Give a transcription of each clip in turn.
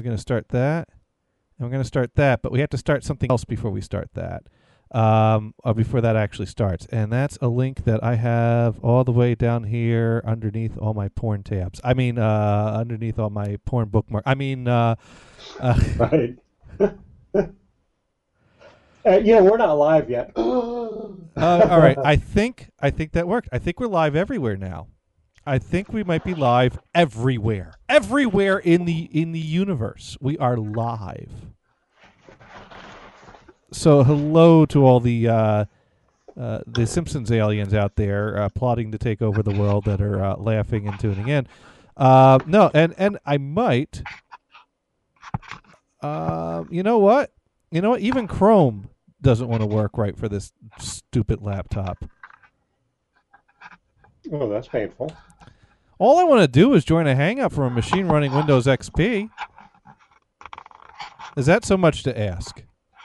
going to start that. And we're going to start that, but we have to start something else before we start that. Or before that actually starts. And that's a link that I have all the way down here underneath all my porn tabs. I mean, underneath all my porn bookmark. I mean, Right. We're not live yet. all right. I think that worked. I think we're live everywhere now. I think we might be live everywhere. Everywhere in the universe. We are live. So hello to all the Simpsons aliens out there plotting to take over the world that are laughing and tuning in. No, and I might. You know what? Even Chrome doesn't want to work right for this stupid laptop. Oh, that's painful. All I want to do is join a hangout from a machine running Windows XP. Is that so much to ask?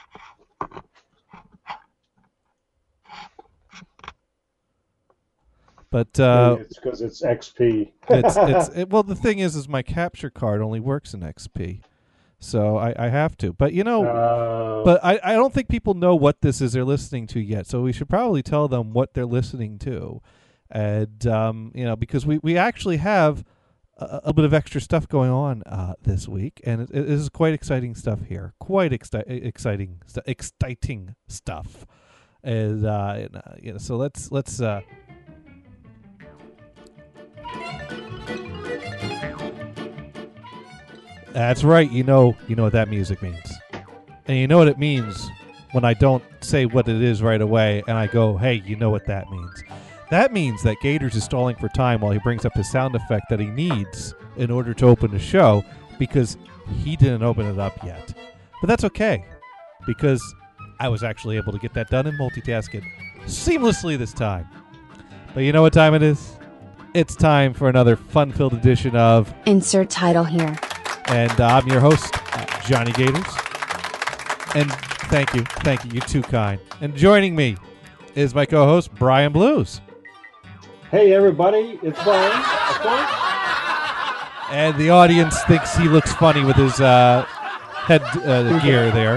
But it's because it's XP. Well, the thing is my capture card only works in XP, so I have to. But but I don't think people know what this is they're listening to yet. So we should probably tell them what they're listening to, and because we actually have a bit of extra stuff going on this week, and it is quite exciting stuff here. Quite exciting stuff, and so let's. That's right. You know what that music means. And you know what it means when I don't say what it is right away and I go, hey, you know what that means. That means that Gators is stalling for time while he brings up his sound effect that he needs in order to open the show because he didn't open it up yet. But that's okay because I was actually able to get that done and multitask it seamlessly this time. But you know what time it is? It's time for another fun-filled edition of Insert Title Here. And I'm your host, Johnny Gators. And thank you. You're too kind. And joining me is my co-host, Brian Blues. Hey, everybody. It's Brian. Okay. And the audience thinks he looks funny with his head gear there.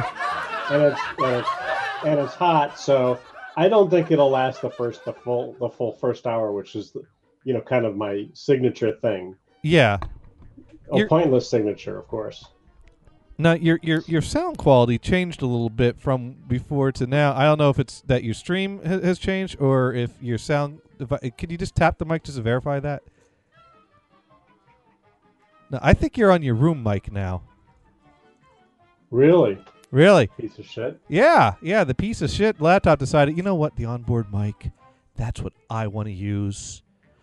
And it's hot, so I don't think it'll last the full first hour, which is kind of my signature thing. Yeah. Pointless signature, of course. Now, your sound quality changed a little bit from before to now. I don't know if it's that your stream has changed or if your sound... Could you just tap the mic just to verify that? No, I think you're on your room mic now. Really? Piece of shit? Yeah, the piece of shit laptop decided, you know what, the onboard mic, that's what I want to use.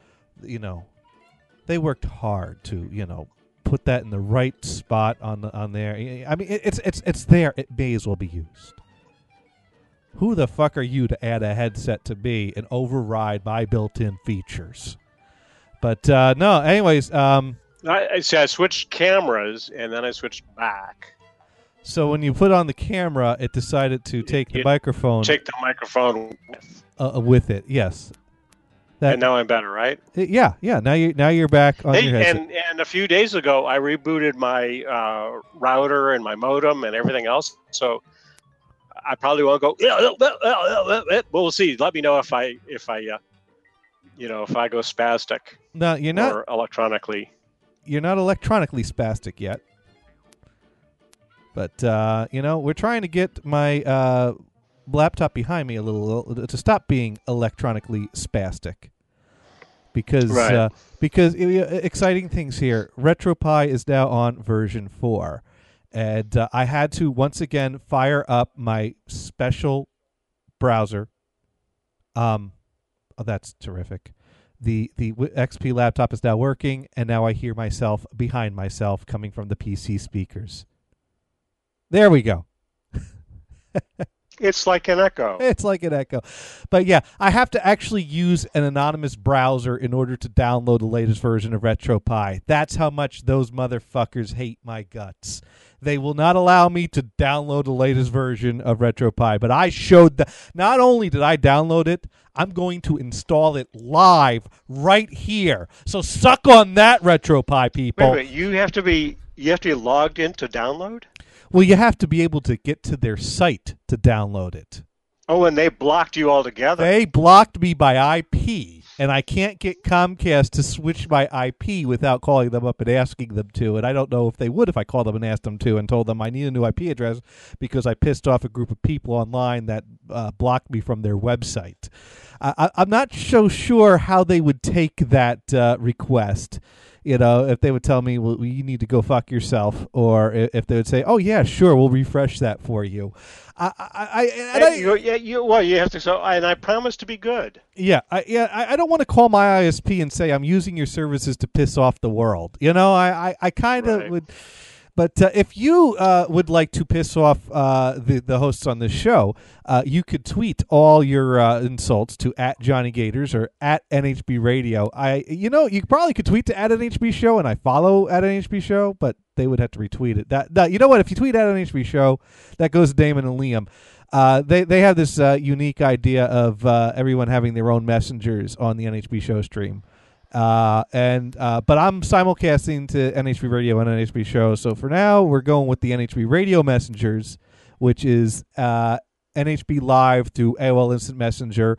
They worked hard to, put that in the right spot on there. I mean, it's there. It may as well be used. Who the fuck are you to add a headset to me and override my built-in features? But no, anyways. I switched cameras and then I switched back. So when you put on the camera, it decided to take the microphone. Take the microphone with it. Yes. And now I'm better, right? Yeah. Now you're back on your headset. And a few days ago, I rebooted my router and my modem and everything else. So I probably won't go. But we'll see. Let me know if I go spastic. No, you're not. Or electronically. You're not electronically spastic yet. But we're trying to get my laptop behind me a little to stop being electronically spastic. Because exciting things here. RetroPie is now on version 4. And I had to once again fire up my special browser. That's terrific. The XP laptop is now working, and now I hear myself behind myself coming from the PC speakers. There we go. It's like an echo. But yeah, I have to actually use an anonymous browser in order to download the latest version of RetroPie. That's how much those motherfuckers hate my guts. They will not allow me to download the latest version of RetroPie, but I showed that. Not only did I download it, I'm going to install it live right here. So suck on that, RetroPie people. Wait a minute, you have to be You have to be logged in to download? Well, you have to be able to get to their site to download it. Oh, and they blocked you altogether. They blocked me by IP, and I can't get Comcast to switch my IP without calling them up and asking them to. And I don't know if they would if I called them and asked them to and told them I need a new IP address because I pissed off a group of people online that blocked me from their website. I'm not so sure how they would take that request. You know, if they would tell me, well, you need to go fuck yourself, or if they would say, oh, yeah, sure, we'll refresh that for you. You have to. So, and I promise to be good. Yeah, I don't want to call my ISP and say I'm using your services to piss off the world. You know, I kind of would. But if you would like to piss off the hosts on this show, you could tweet all your insults to @JohnnyGators or @NHB Radio. You probably could tweet to @NHB Show, and I follow @NHB Show, but they would have to retweet it. That you know what? If you tweet @NHB Show, that goes to Damon and Liam. They have this unique idea of everyone having their own messengers on the NHB Show stream. But I'm simulcasting to NHB Radio and NHB Show. So for now, we're going with the NHB Radio messengers, which is NHB Live through AOL Instant Messenger,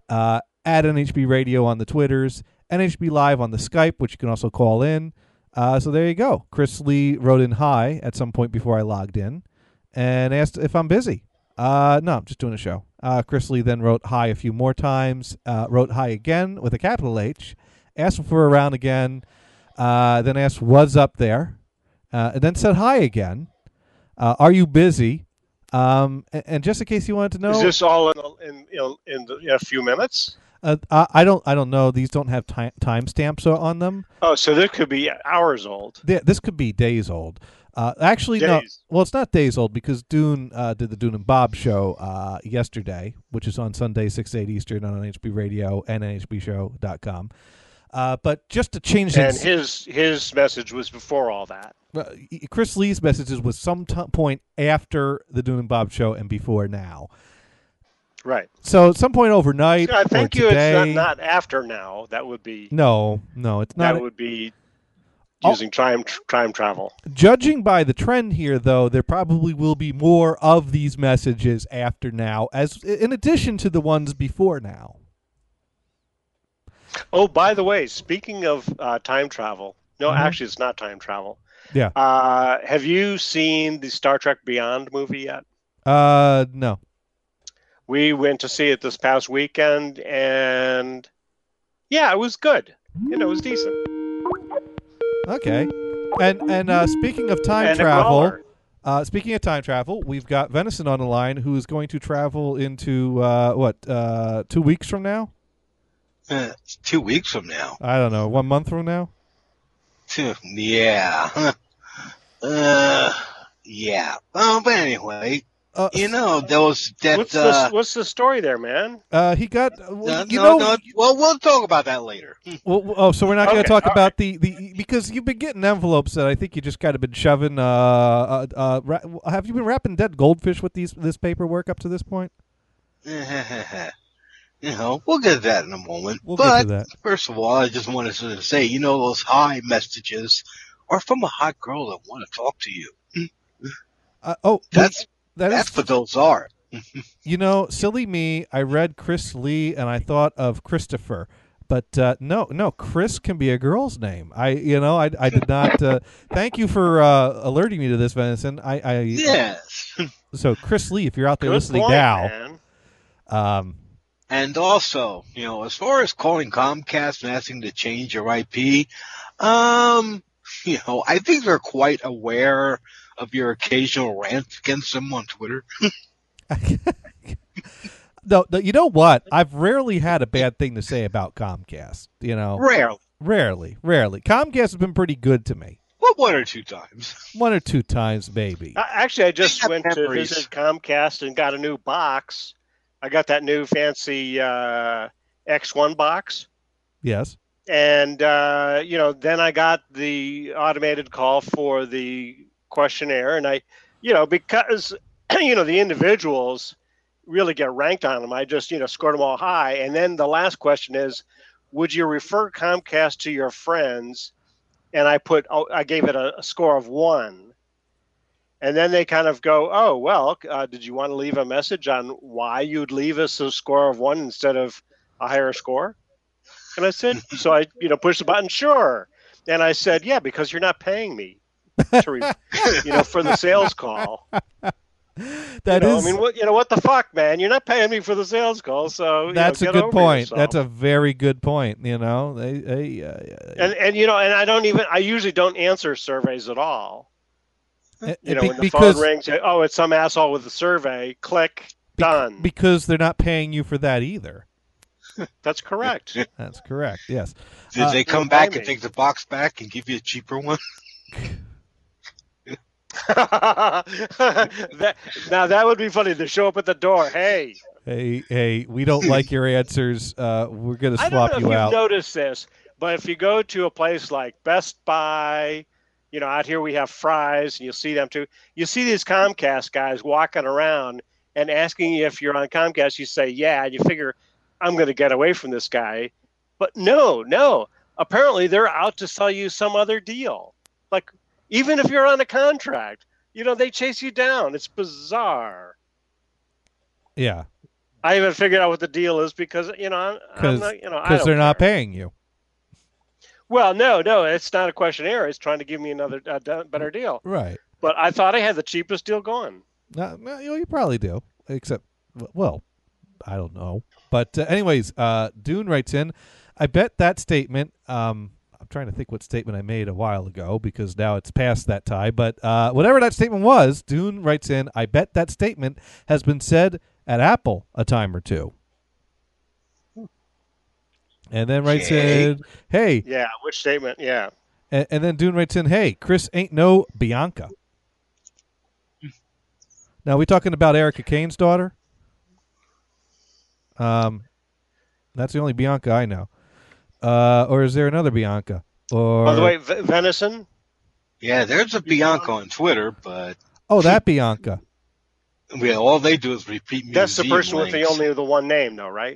@NHB Radio on the Twitters, NHB Live on the Skype, which you can also call in. So there you go. Chris Lee wrote in hi at some point before I logged in and asked if I'm busy. No, I'm just doing a show. Chris Lee then wrote hi a few more times, wrote hi again with a capital H, asked for a round again, then asked what's up there, and then said hi again. Are you busy? And just in case you wanted to know, is this all in a few minutes? I don't know. These don't have timestamps on them. Oh, so this could be hours old. This could be days old. Actually, days. No. Well, it's not days old because Dune did the Dune and Bob show yesterday, which is on Sunday 6 to 8 Eastern on NHB Radio and NHBShow.com. But just to change things, and his message was before all that. Chris Lee's messages was some point after the Dune and Bob show and before now. Right. So at some point overnight. Thank you. Today, it's not after now. That would be no, it's not. That would be using time travel. Judging by the trend here, though, there probably will be more of these messages after now, as in addition to the ones before now. Oh, by the way, speaking of time travel, no, actually, it's not time travel. Yeah. Have you seen the Star Trek Beyond movie yet? No. We went to see it this past weekend, and yeah, it was good. It was decent. Okay. And speaking of time travel, we've got Venison on the line, who is going to travel into 2 weeks from now. 2 weeks from now. I don't know. 1 month from now. Yeah. Yeah. But anyway, there was that. What's the story there, man? He got. Well, we'll talk about that later. So we're not going to talk about the because you've been getting envelopes that I think you just kind of been shoving. Have you been wrapping dead goldfish with this paperwork up to this point? We'll get to that in a moment. Get to that. First of all, I just wanted to say, those hi messages are from a hot girl that want to talk to you. That's what those are. Silly me. I read Chris Lee and I thought of Christopher, but no, Chris can be a girl's name. I did not. Thank you for alerting me to this, Venison. Yes. So Chris Lee, if you're out there listening now, man. And also, as far as calling Comcast and asking to change your IP, I think they're quite aware of your occasional rant against them on Twitter. No, you know what? I've rarely had a bad thing to say about Comcast. Rarely. Comcast has been pretty good to me. Well, 1 or 2 times. 1 or 2 times, maybe. Actually, I just went to visit Comcast and got a new box. I got that new fancy X1 box. Yes. And, then I got the automated call for the questionnaire. And because, the individuals really get ranked on them, I just, scored them all high. And then the last question is, would you refer Comcast to your friends and I gave it a score of 1. And then they kind of go, oh, well, did you want to leave a message on why you'd leave us a score of 1 instead of a higher score? And I said, so I, pushed the button, sure. And I said, yeah, because you're not paying me for the sales call. That is. I mean, what the fuck, man? You're not paying me for the sales call, so that's a good point. Yourself. That's a very good point. And I usually don't answer surveys at all. When the because, phone rings, oh, it's some asshole with a survey. Click, done. Because they're not paying you for that either. That's correct. That's correct. Yes. Did they come back and take the box back and give you a cheaper one? Now that would be funny to show up at the door. Hey, we don't like your answers. We're going to swap you out. I don't know if you've noticed this, but if you go to a place like Best Buy, out here we have Fry's, and you'll see them too. You see these Comcast guys walking around and asking you if you're on Comcast. You say, yeah, and you figure, I'm going to get away from this guy. But no. Apparently, they're out to sell you some other deal. Like, even if you're on a contract, they chase you down. It's bizarre. Yeah. I haven't figured out what the deal is because, I'm not, because they're not paying you. Well, no, it's not a questionnaire. It's trying to give me another better deal. Right. But I thought I had the cheapest deal going. You probably do, except, well, I don't know. But anyways, Dune writes in, I bet that statement, I'm trying to think what statement I made a while ago because now it's past that time. But whatever that statement was, Dune writes in, I bet that statement has been said at Apple a time or two. And then writes in, hey. Yeah, which statement? Yeah. And then Dune writes in, hey, Chris ain't no Bianca. Now, are we talking about Erica Kane's daughter? That's the only Bianca I know. Or is there another Bianca? Or by the way, Venison? Yeah, there's a Bianca on Twitter, but that Bianca. Yeah, all they do is repeat museum That's the person links. with the one name, though, right?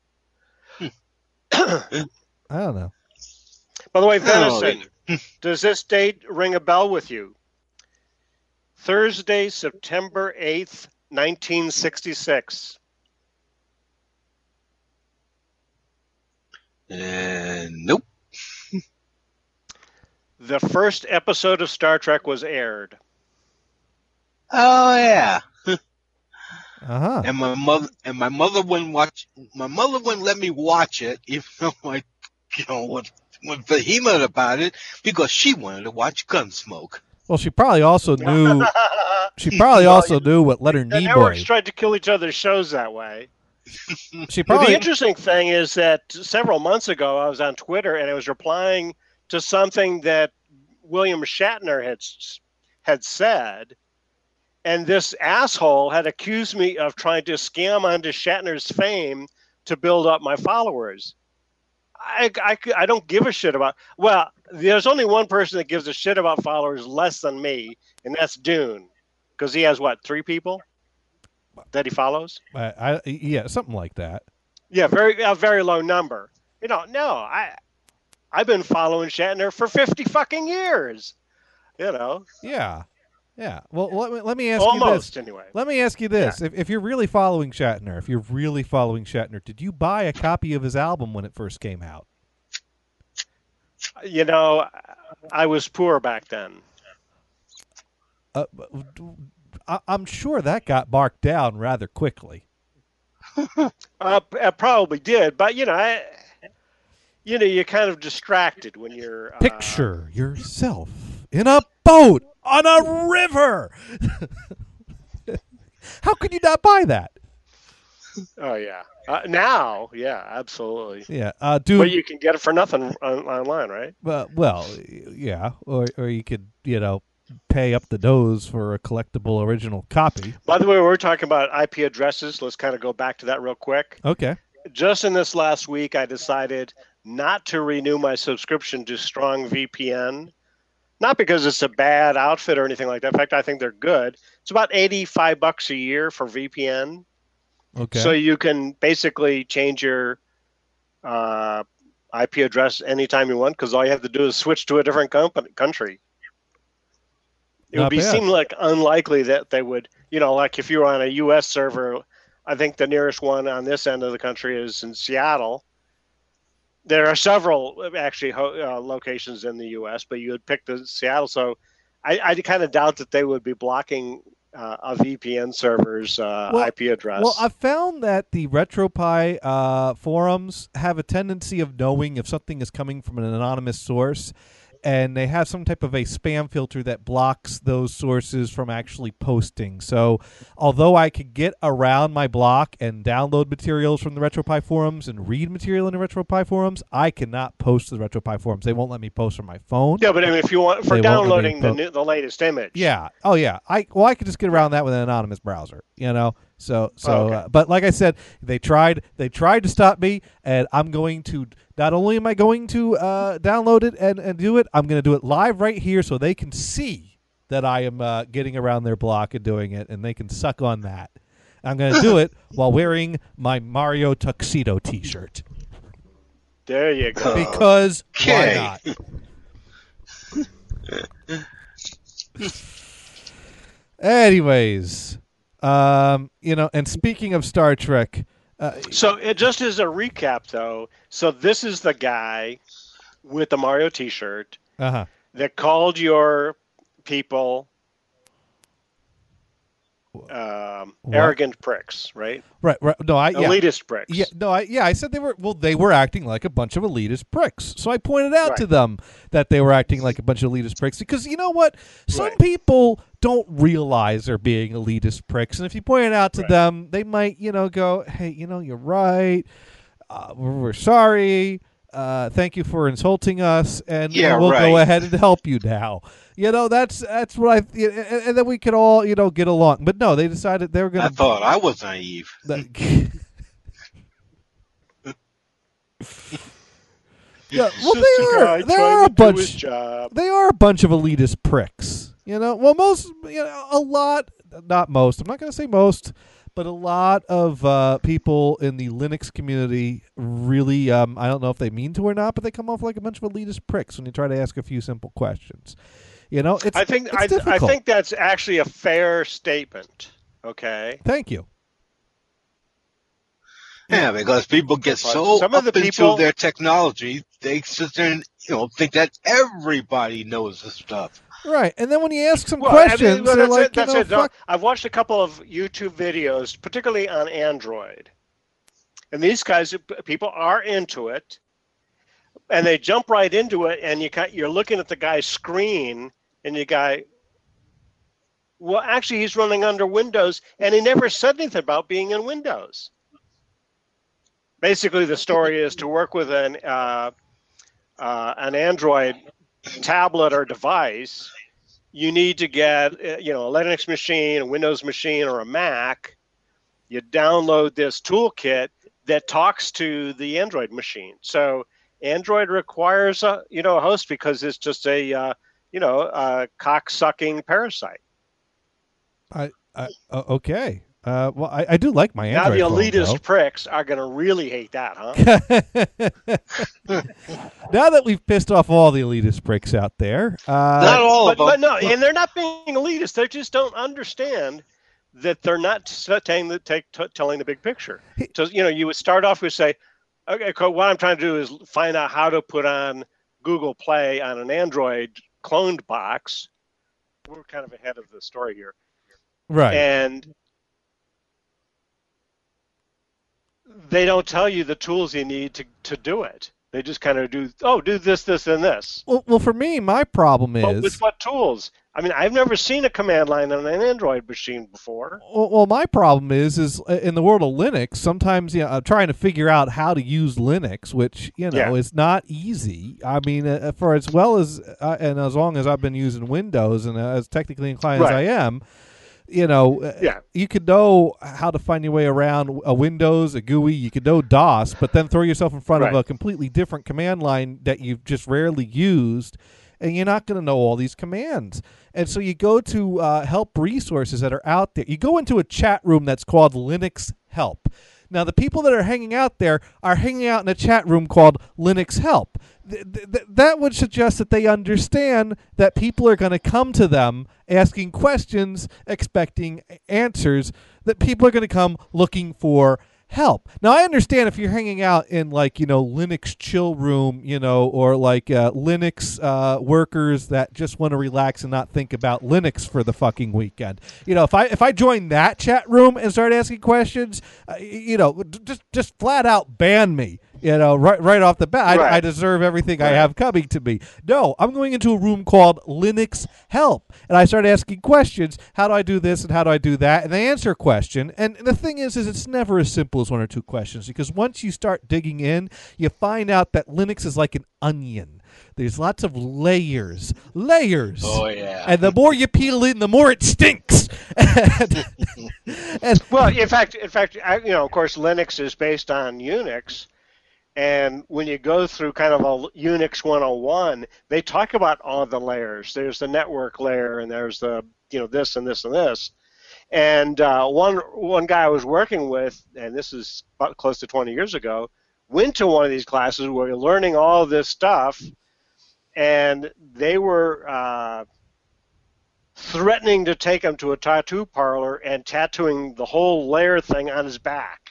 I don't know. By the way, Venison, does this date ring a bell with you? Thursday, September 8th, 1966. Nope. The first episode of Star Trek was aired. Oh yeah. Uh-huh. And my mother wouldn't watch. My mother wouldn't let me watch it, even though I, was vehement about it because she wanted to watch Gunsmoke. Well, she probably also knew. She probably also knew what Leonard Nimoy. The networks tried to kill each other's shows that way. The interesting thing is that several months ago, I was on Twitter and I was replying to something that William Shatner had said, and this asshole had accused me of trying to scam onto Shatner's fame to build up my followers. I don't give a shit about. Well, there's only one person that gives a shit about followers less than me, and that's Dune, because he has 3 people that he follows. Yeah, something like that. Yeah, a very low number. I've been following Shatner for 50 fucking years. Yeah. Yeah. Well, let me ask you this. Almost, anyway. Let me ask you this. Yeah. If you're really following Shatner, did you buy a copy of his album when it first came out? I was poor back then. I'm sure that got marked down rather quickly. It probably did, but you're kind of distracted when you're. Picture yourself in a boat on a river. How could you not buy that? Oh yeah, now yeah, absolutely. Yeah, but you can get it for nothing online, right? Well, yeah, or you could pay up the nose for a collectible original copy. By the way, we're talking about IP addresses. Let's kind of go back to that real quick. Okay. Just in this last week, I decided not to renew my subscription to Strong VPN. Not because it's a bad outfit or anything like that. In fact, I think they're good. It's about $85 a year for VPN. Okay. So you can basically change your IP address anytime you want because all you have to do is switch to a different country. It Not would bad. seem like unlikely that they would, like if you were on a U.S. server, I think the nearest one on this end of the country is in Seattle. There are several actually locations in the U.S., but you would pick the Seattle. So I kind of doubt that they would be blocking a VPN server's IP address. Well, I found that the RetroPie forums have a tendency of knowing if something is coming from an anonymous source, and they have some type of a spam filter that blocks those sources from actually posting. So although I could get around my block and download materials from the RetroPie forums and read material in the RetroPie forums, I cannot post to the RetroPie forums. They won't let me post from my phone. Yeah, but I mean, if you want for They won't let me downloading the latest image. Yeah. Oh, yeah. I could just get around that with an anonymous browser, So, Okay. but like I said, they tried to stop me, and I'm going to. Not only am I going to download it and do it, I'm going to do it live right here so they can see that I am getting around their block and doing it, and they can suck on that. I'm going to do it while wearing my Mario tuxedo T-shirt There you go. because Okay. why not? Anyways, and speaking of Star Trek. So it just as a recap, though. So this is the guy with the Mario T-shirt Uh-huh. that called your people arrogant pricks, right? Right. No, Elitist pricks. I said they were acting like a bunch of elitist pricks. So I pointed out Right. to them that they were acting like a bunch of elitist pricks because you know what? Some Right. people don't realize they're being elitist pricks, and if you point it out to Right. them, they might, go, "Hey, you're right. We're sorry. Thank you for insulting us, and Yeah, we'll go right. ahead and help you now." That's what and then we could all, get along. But no, they decided they were going I to thought I was naive. Yeah, well, Just a guy they trying are a to do his bunch. job. They are a bunch of elitist pricks. Well, most, a lot, not most. I'm not going to say most, but a lot of people in the Linux community really, I don't know if they mean to or not, but they come off like a bunch of elitist pricks when you try to ask a few simple questions. It's I think it's difficult. I think that's actually a fair statement. Okay. Thank you. Yeah, because people get so Some of up the into people- their technology, they sit there and think that everybody knows this stuff. Right, and then when you ask some Well, questions, they're that's like, it. That's it. fuck. I've watched a couple of YouTube videos, particularly on Android, and these guys, people are into it, and they jump right into it, and you're looking at the guy's screen, and you go, well, actually, he's running under Windows, and he never said anything about being in Windows. Basically, the story is to work with an Android tablet or device, you need to get a Linux machine, a Windows machine, or a Mac. You download this toolkit that talks to the Android machine. So Android requires a host because it's just a cock-sucking parasite. Okay. Well, I do like my Android Now the phone, elitist though. pricks are going to really hate that, huh? Now that we've pissed off all the elitist pricks out there, Not all of them. But no, and they're not being elitist. They just don't understand that they're not telling the big picture. So you would start off with say, okay, what I'm trying to do is find out how to put on Google Play on an Android cloned box. We're kind of ahead of the story here, right? and they don't tell you the tools you need to do it. They just kind of do this, this, and this. Well, for me, my problem But is with what tools? I mean, I've never seen a command line on an Android machine before. Well, my problem is in the world of Linux. Sometimes, I'm trying to figure out how to use Linux, which is not easy. I mean, for as well as and as long as I've been using Windows and as technically inclined as I am, you could know how to find your way around a Windows, a GUI. You could know DOS, but then throw yourself in front of a completely different command line that you've just rarely used, and you're not going to know all these commands. And so you go to help resources that are out there. You go into a chat room that's called Linux Help. Now, the people that are hanging out there are hanging out in a chat room called Linux Help. That would suggest that they understand that people are going to come to them asking questions, expecting answers, that people are going to come looking for help. Now, I understand if you're hanging out in Linux chill room, or Linux workers that just want to relax and not think about Linux for the fucking weekend. If I join that chat room and start asking questions, just flat out ban me. Right off the bat, Right. I deserve everything I have coming to me. No, I'm going into a room called Linux Help, and I start asking questions. How do I do this and how do I do that? And they answer a question. And the thing is it's never as simple as one or two questions, because once you start digging in, you find out that Linux is like an onion. There's lots of layers. Oh yeah. And the more you peel in, the more it stinks. and Well, in fact, of course, Linux is based on Unix. And when you go through kind of a Unix 101, they talk about all the layers. There's the network layer, and there's the this and this and this. And one guy I was working with, and this is about close to 20 years ago, went to one of these classes where you're learning all this stuff, and they were threatening to take him to a tattoo parlor and tattooing the whole layer thing on his back.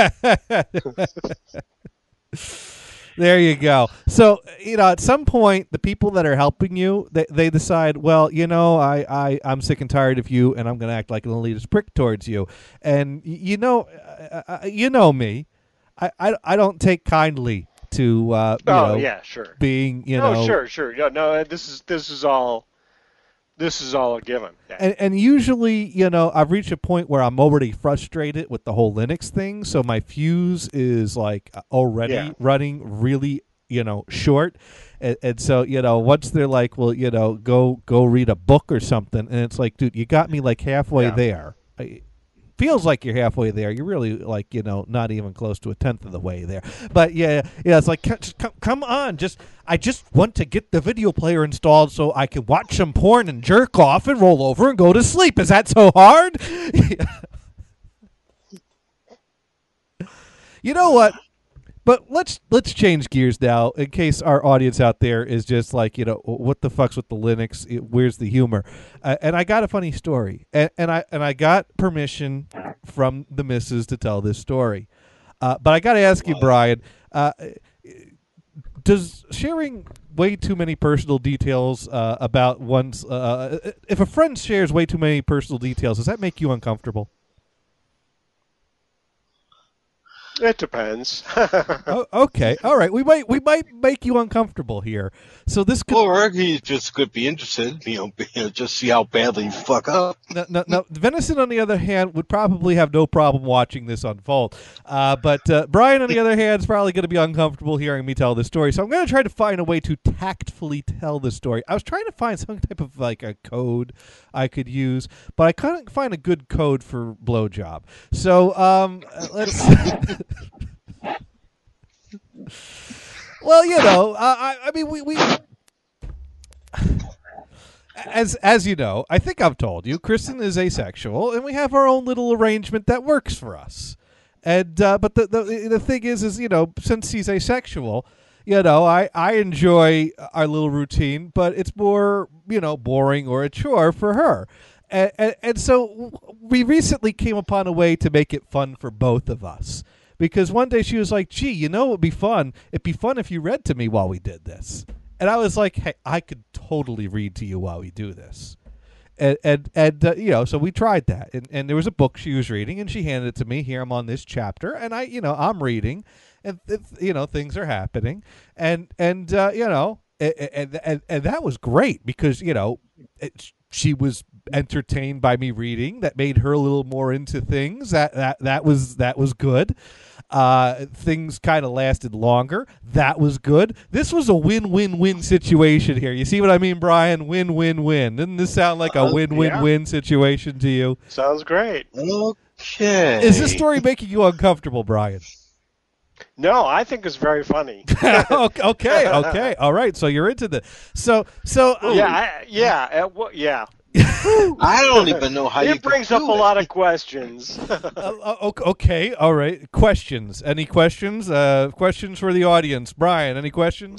There you go. So, at some point, the people that are helping you, they decide, well, I'm sick and tired of you, and I'm going to act like an elitist prick towards you. And, you know me. I don't take kindly to, yeah, sure. being, Sure. No, this is all a given. Yeah. And usually, I've reached a point where I'm already frustrated with the whole Linux thing, so my fuse is like already running really, short. And so, once they're like, well, go read a book or something, and it's like, dude, you got me like halfway there. Feels like you're halfway there. You're really like, not even close to a tenth of the way there. But yeah, it's like, come on, I just want to get the video player installed so I can watch some porn and jerk off and roll over and go to sleep. Is that so hard? You know what? But let's change gears now, in case our audience out there is just like, what the fuck's with the Linux? Where's the humor? And I got a funny story, and I got permission from the missus to tell this story. But I got to ask you, Brian, does sharing way too many personal details about one's if a friend shares way too many personal details, does that make you uncomfortable? It depends. Okay, all right. We might make you uncomfortable here. So this could, or he just could be interested, just see how badly you fuck up. No. Venison, on the other hand, would probably have no problem watching this unfold. But Brian, on the other hand, is probably going to be uncomfortable hearing me tell this story. So I'm going to try to find a way to tactfully tell the story. I was trying to find some type of like a code I could use, but I couldn't find a good code for blowjob. So let's. Well, I mean, we as you know, I think I've told you, Kristen is asexual, and we have our own little arrangement that works for us. And but the thing is, since he's asexual, I enjoy our little routine, but it's more, boring or a chore for her. And so we recently came upon a way to make it fun for both of us. Because one day she was like, gee, it would be fun. It'd be fun if you read to me while we did this. And I was like, hey, I could totally read to you while we do this. And so we tried that. And there was a book she was reading, and she handed it to me. Here, I'm on this chapter. And I'm reading, and, things are happening. And that was great because, she was entertained by me reading. That made her a little more into things. That was good. Things kind of lasted longer. That was good. This was a win-win-win situation here. You see what I mean, Brian? Win-win-win. Didn't this sound like a win-win-win situation to you? Sounds great. Okay. Is this story making you uncomfortable, Brian? No, I think it's very funny. Okay. All right. So you're into this. So yeah. I don't even know how you It brings can up do a it. lot of questions. Okay, all right. Questions? Any questions? Questions for the audience? Brian, any questions?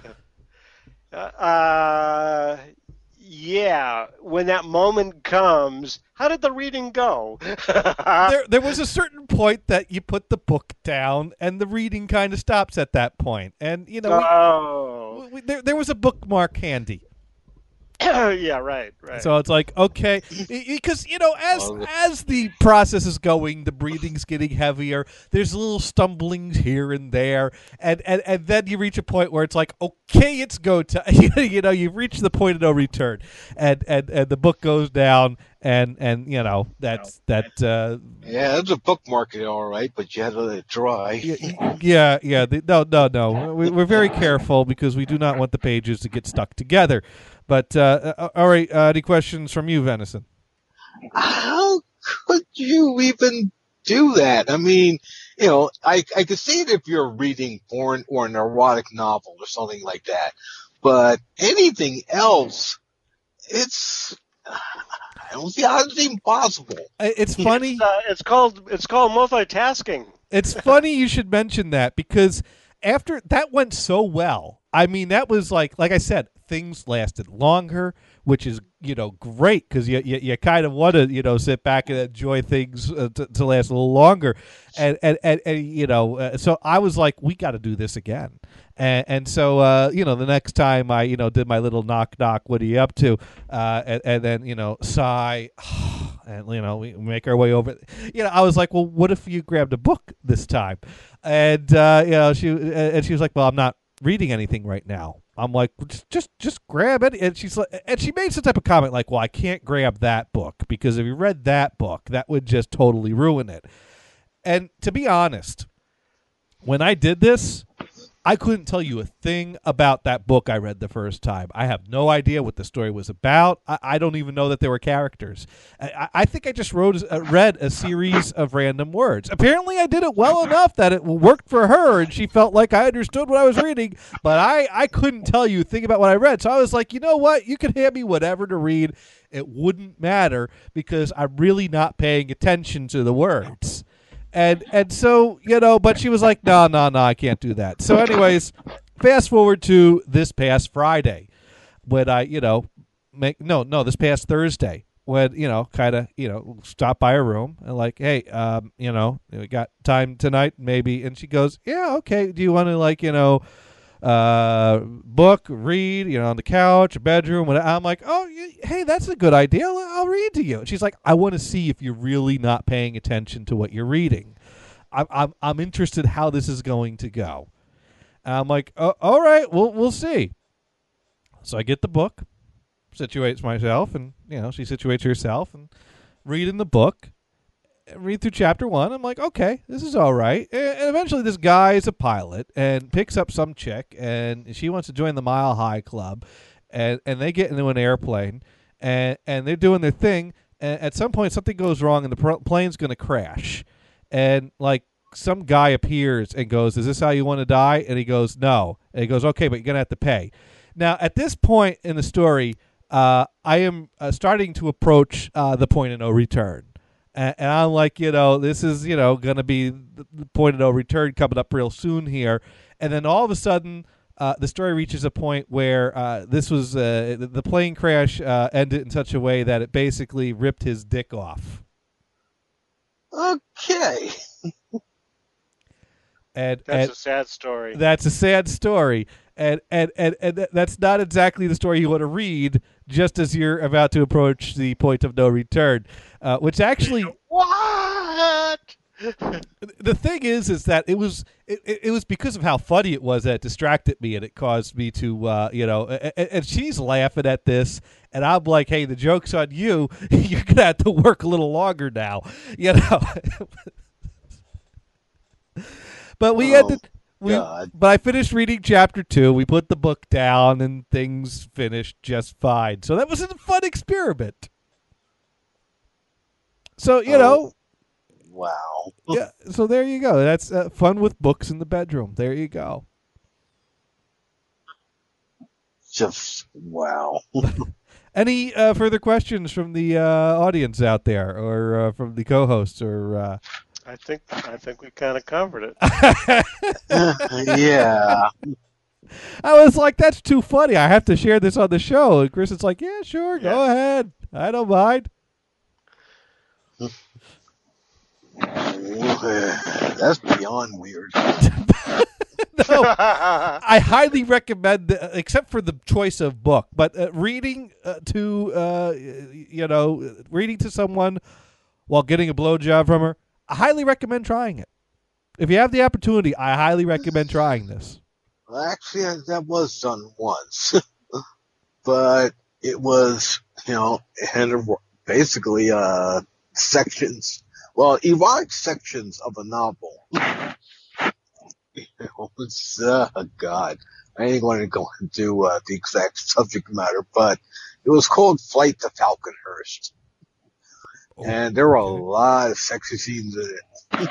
Yeah. When that moment comes, how did the reading go? There was a certain point that you put the book down, and the reading kind of stops at that point. And Oh. there was a bookmark handy. Yeah, right. So it's like, okay, because as the process is going, the breathing's getting heavier. There's little stumblings here and there, and then you reach a point where it's like, okay, it's go time. You've reached the point of no return, and the book goes down, and that's that. Yeah, there's a bookmark there, all right, but you had to let it dry. Yeah. No. We're very careful because we do not want the pages to get stuck together. But all right, any questions from you, Venison? How could you even do that? I mean, I could see it if you're reading porn or an erotic novel or something like that. But anything else, I don't see how it's even possible. It's funny. It's called multitasking. It's funny you should mention that because after that went so well. I mean, that was like I said, things lasted longer, which is great because you kind of want to sit back and enjoy things to last a little longer, and so I was like, we got to do this again, and so the next time I did my little knock, what are you up to, and then sigh. And we make our way over. I was like, well, what if you grabbed a book this time? And she was like, well, I'm not reading anything right now. I'm like, just grab it. And she's like, and she made some type of comment like, well, I can't grab that book because if you read that book, that would just totally ruin it. And to be honest, when I did this, I couldn't tell you a thing about that book I read the first time. I have no idea what the story was about. I don't even know that there were characters. I think I just read a series of random words. Apparently, I did it well enough that it worked for her, and she felt like I understood what I was reading, but I couldn't tell you a thing about what I read. So I was like, you know what? You can hand me whatever to read. It wouldn't matter because I'm really not paying attention to the words. And so, but she was like, no, I can't do that. So anyways, fast forward to this past Friday when I, this past Thursday when, kind of, stop by her room and like, hey, we got time tonight maybe. And she goes, yeah, okay. Do you want to book, read, on the couch, bedroom? And I'm like, oh, hey, that's a good idea. I'll read to you. And she's like, I want to see if you're really not paying attention to what you're reading. I'm interested how this is going to go. And I'm like, oh, all right, we'll see. So I get the book, situates myself, and she situates herself, and read in the book. Read through chapter 1. I'm like, okay, this is all right. And eventually this guy is a pilot and picks up some chick, and she wants to join the Mile High Club. And they get into an airplane, and they're doing their thing. And at some point, something goes wrong, and the plane's going to crash. And, some guy appears and goes, is this how you want to die? And he goes, no. And he goes, okay, but you're going to have to pay. Now, at this point in the story, I am starting to approach the point of no return. And I'm like, this is, going to be the point of no return coming up real soon here. And then all of a sudden, the story reaches a point where this was the plane crash ended in such a way that it basically ripped his dick off. Okay. That's a sad story. That's a sad story. And that's not exactly the story you want to read just as you're about to approach the point of no return, which actually... What? The thing is that it was because of how funny it was that it distracted me, and it caused me to, and she's laughing at this, and I'm like, hey, the joke's on you. You're going to have to work a little longer now, But we ended... but I finished reading chapter 2. We put the book down, and things finished just fine. So that was a fun experiment. So, Wow. Yeah, so there you go. That's fun with books in the bedroom. There you go. Just wow. Any further questions from the audience out there, or from the co-hosts, or? I think we kind of covered it. Yeah. I was like, that's too funny. I have to share this on the show. And Chris is like, yeah, sure, go ahead. I don't mind. That's beyond weird. No, I highly recommend, except for the choice of book, but reading reading to someone while getting a blowjob from her, I highly recommend trying it. If you have the opportunity, I highly recommend trying this. Well, actually, that was done once, but it was, and basically sections, erotic sections of a novel. God, I ain't going to go into the exact subject matter, but it was called Flight to Falconhurst. And there were a lot of sexy scenes in it.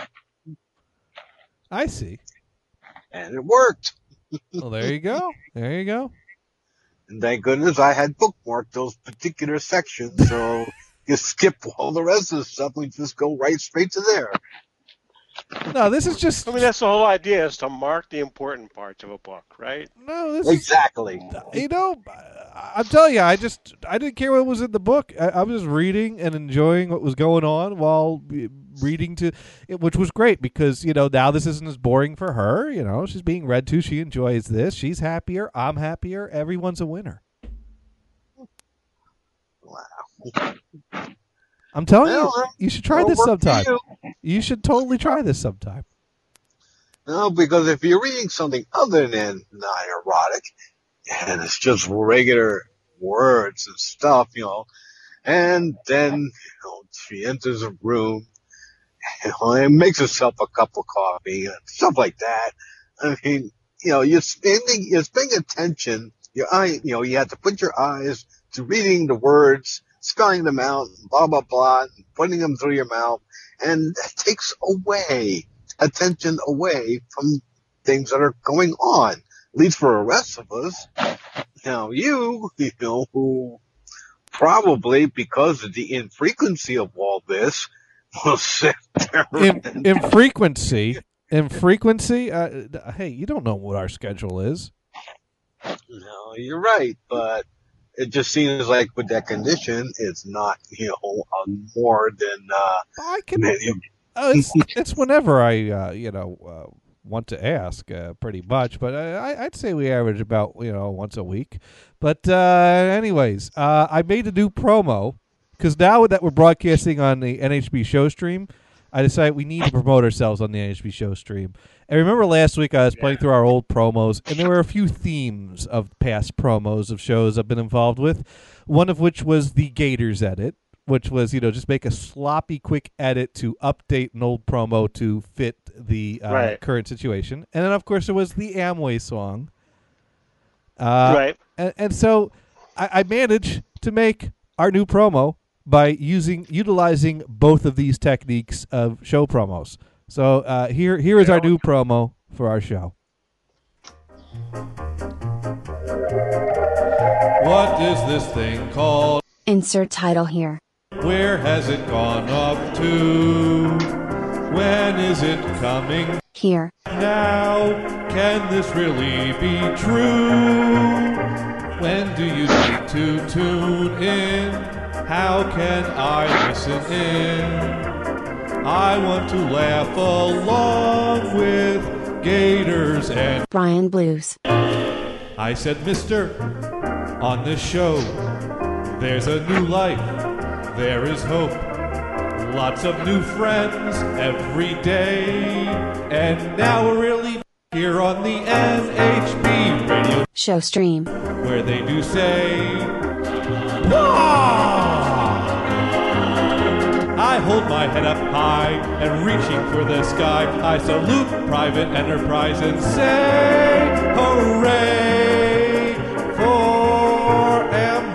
I see. And it worked. Well, there you go. There you go. And thank goodness I had bookmarked those particular sections, so you skip all the rest of the stuff and just go right straight to there. No, this is just... I mean, that's the whole idea, is to mark the important parts of a book, right? No, this exactly. I'm telling you, I didn't care what was in the book. I was just reading and enjoying what was going on while reading which was great because, now this isn't as boring for her. She's being read to. She enjoys this. She's happier. I'm happier. Everyone's a winner. Wow. I'm telling you, you should try this sometime. You should totally try this sometime. No, because if you're reading something other than non-erotic, and it's just regular words and stuff, and then, she enters a room, and makes herself a cup of coffee, and stuff like that. I mean, you're paying attention, you have to put your eyes to reading the words, spelling them out, blah, blah, blah, and putting them through your mouth, and that takes attention away from things that are going on, at least for the rest of us. Now, who probably, because of the infrequency of all this, will sit there. Infrequency? Hey, you don't know what our schedule is. No, you're right, but it just seems like with that condition, it's not, more than I can. It's whenever I, want to ask, pretty much. But I'd say we average about, once a week. But anyways, I made a new promo because now that we're broadcasting on the NHB show stream, I decided we need to promote ourselves on the NHB show stream. And remember last week I was playing through our old promos, and there were a few themes of past promos of shows I've been involved with, one of which was the Gators edit, which was, just make a sloppy, quick edit to update an old promo to fit the current situation. And then, of course, there was the Amway song. Right. And so I managed to make our new promo by utilizing both of these techniques of show promos. So here is our new promo for our show. What is this thing called? Insert title here. Where has it gone up to? When is it coming? Here. Now, can this really be true? When do you need to tune in? How can I listen in? I want to laugh along with Gators and Brian Blues. I said, mister, on this show, there's a new life, there is hope, lots of new friends every day, and now we're really here on the NHB radio show stream, where they do say, Wah! I hold my head up high and reaching for the sky, I salute private enterprise and say, hooray for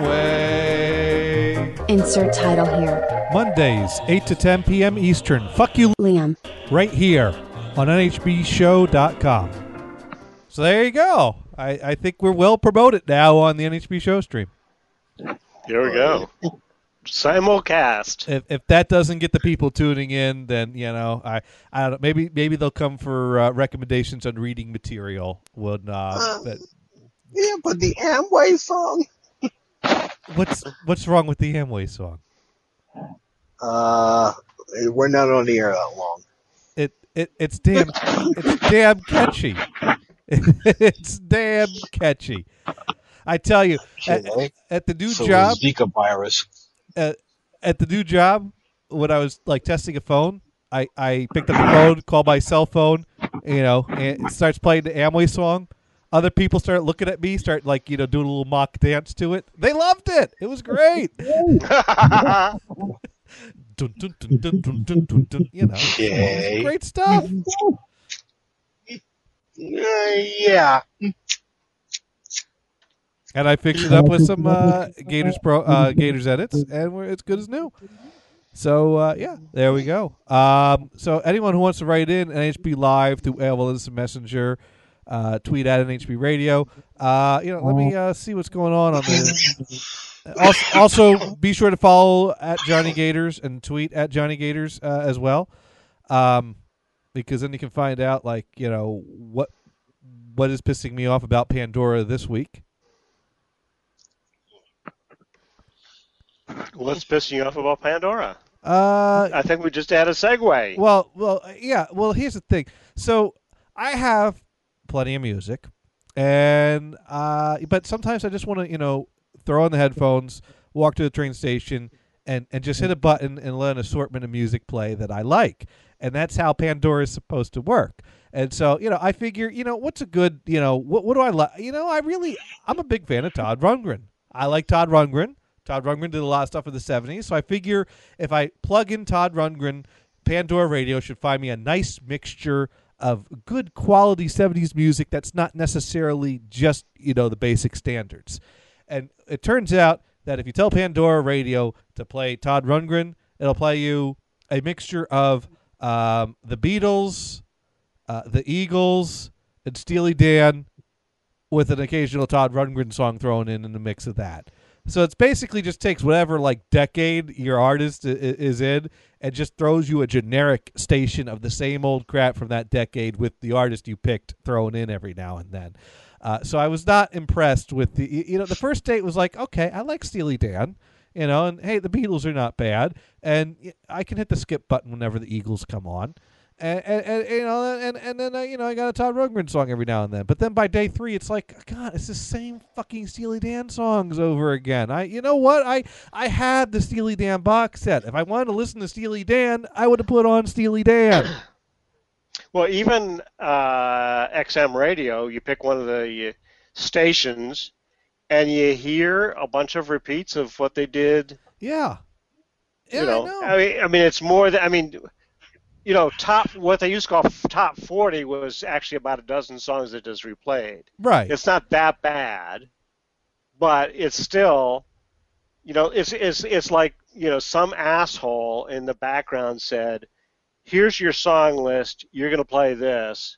Amway. Insert title here. Mondays, 8 to 10 p.m. Eastern. Fuck you, Liam. Right here on NHBshow.com. So there you go. I think we're well promoted now on the NHB show stream. Here we go. Simulcast. If that doesn't get the people tuning in, then I don't know, maybe they'll come for recommendations on reading material. But Yeah, but the Amway song. what's wrong with the Amway song? We're not on the air that long. It's damn catchy. It's damn catchy. I tell you, at the new job, Zika virus. At the new job, when I was like testing a phone, I picked up the phone, called my cell phone, and it starts playing the Amway song. Other people start looking at me, start like doing a little mock dance to it. They loved it. It was great. Dun, dun, dun, dun, dun, dun, dun, dun, Okay. Great stuff. Yeah. And I fixed it up with some Gators edits, and it's good as new. So there we go. So anyone who wants to write in NHB Live through AOL Instant Messenger, tweet at NHB Radio. Let me see what's going on this. Also, be sure to follow at Johnny Gators and tweet at Johnny Gators as well, because then you can find out what is pissing me off about Pandora this week. What's pissing you off about Pandora? I think we just had a segue. Well, here's the thing. So I have plenty of music, and but sometimes I just want to throw on the headphones, walk to the train station, and just hit a button and let an assortment of music play that I like. And that's how Pandora is supposed to work. And so, I figure, what's a good, what do I like? I'm a big fan of Todd Rundgren. I like Todd Rundgren. Todd Rundgren did a lot of stuff in the 70s. So I figure if I plug in Todd Rundgren, Pandora Radio should find me a nice mixture of good quality 70s music that's not necessarily just, the basic standards. And it turns out that if you tell Pandora Radio to play Todd Rundgren, it'll play you a mixture of the Beatles, the Eagles, and Steely Dan with an occasional Todd Rundgren song thrown in the mix of that. So it's basically just takes whatever decade your artist is in and just throws you a generic station of the same old crap from that decade with the artist you picked thrown in every now and then. So I was not impressed with the first date was like, okay, I like Steely Dan, and hey, the Beatles are not bad, and I can hit the skip button whenever the Eagles come on. And then I got a Todd Rundgren song every now and then. But then by day 3, it's like, God, it's the same fucking Steely Dan songs over again. I had the Steely Dan box set. If I wanted to listen to Steely Dan, I would have put on Steely Dan. Well, even XM Radio, you pick one of the stations, and you hear a bunch of repeats of what they did. Yeah. Yeah, I know. I mean, it's more than what they used to call top 40 was actually about a dozen songs that just replayed. Right. It's not that bad, but it's still, it's like, some asshole in the background said, here's your song list, you're going to play this,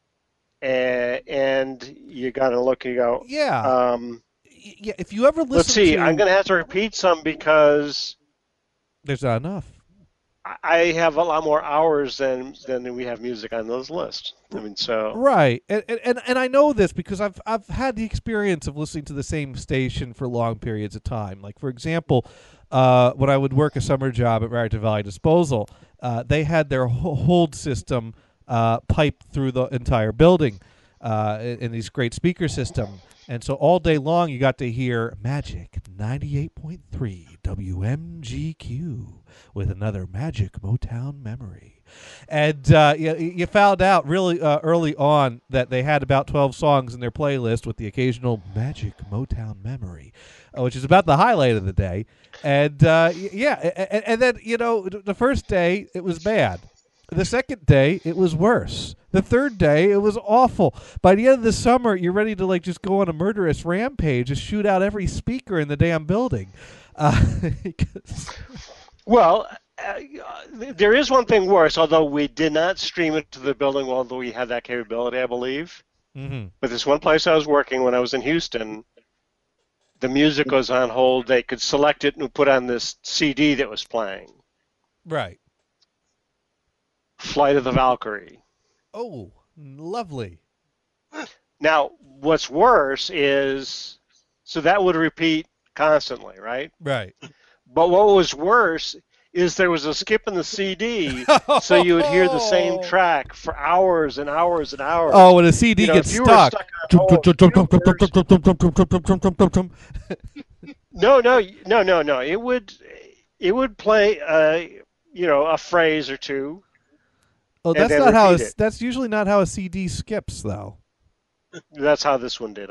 and you got to look and you go, yeah. Yeah, if you ever listen let's see, I'm going to have to repeat some because there's not enough. I have a lot more hours than we have music on those lists. I mean, so right, and I know this because I've had the experience of listening to the same station for long periods of time. Like for example, when I would work a summer job at Raritan Valley Disposal, they had their hold system piped through the entire building in these great speaker system. And so all day long you got to hear Magic 98.3 WMGQ with another Magic Motown memory. And you found out really early on that they had about 12 songs in their playlist with the occasional Magic Motown memory, which is about the highlight of the day. And and then, the first day it was bad. The second day, it was worse. The third day, it was awful. By the end of the summer, you're ready to just go on a murderous rampage and shoot out every speaker in the damn building. Well, there is one thing worse, although we did not stream it to the building, although we had that capability, I believe. Mm-hmm. But this one place I was working when I was in Houston, the music was on hold, they could select it and put on this CD that was playing. Right. Flight of the Valkyrie. Oh, lovely. Now, what's worse is, so that would repeat constantly, right? Right. But what was worse is there was a skip in the CD, so you would hear the same track for hours and hours and hours. Oh, when a CD You know, gets if you were stuck. stuck on hold, No. It would play, a phrase or two. Oh, and that's then not how. repeat it. That's usually not how a CD skips, though. That's how this one did.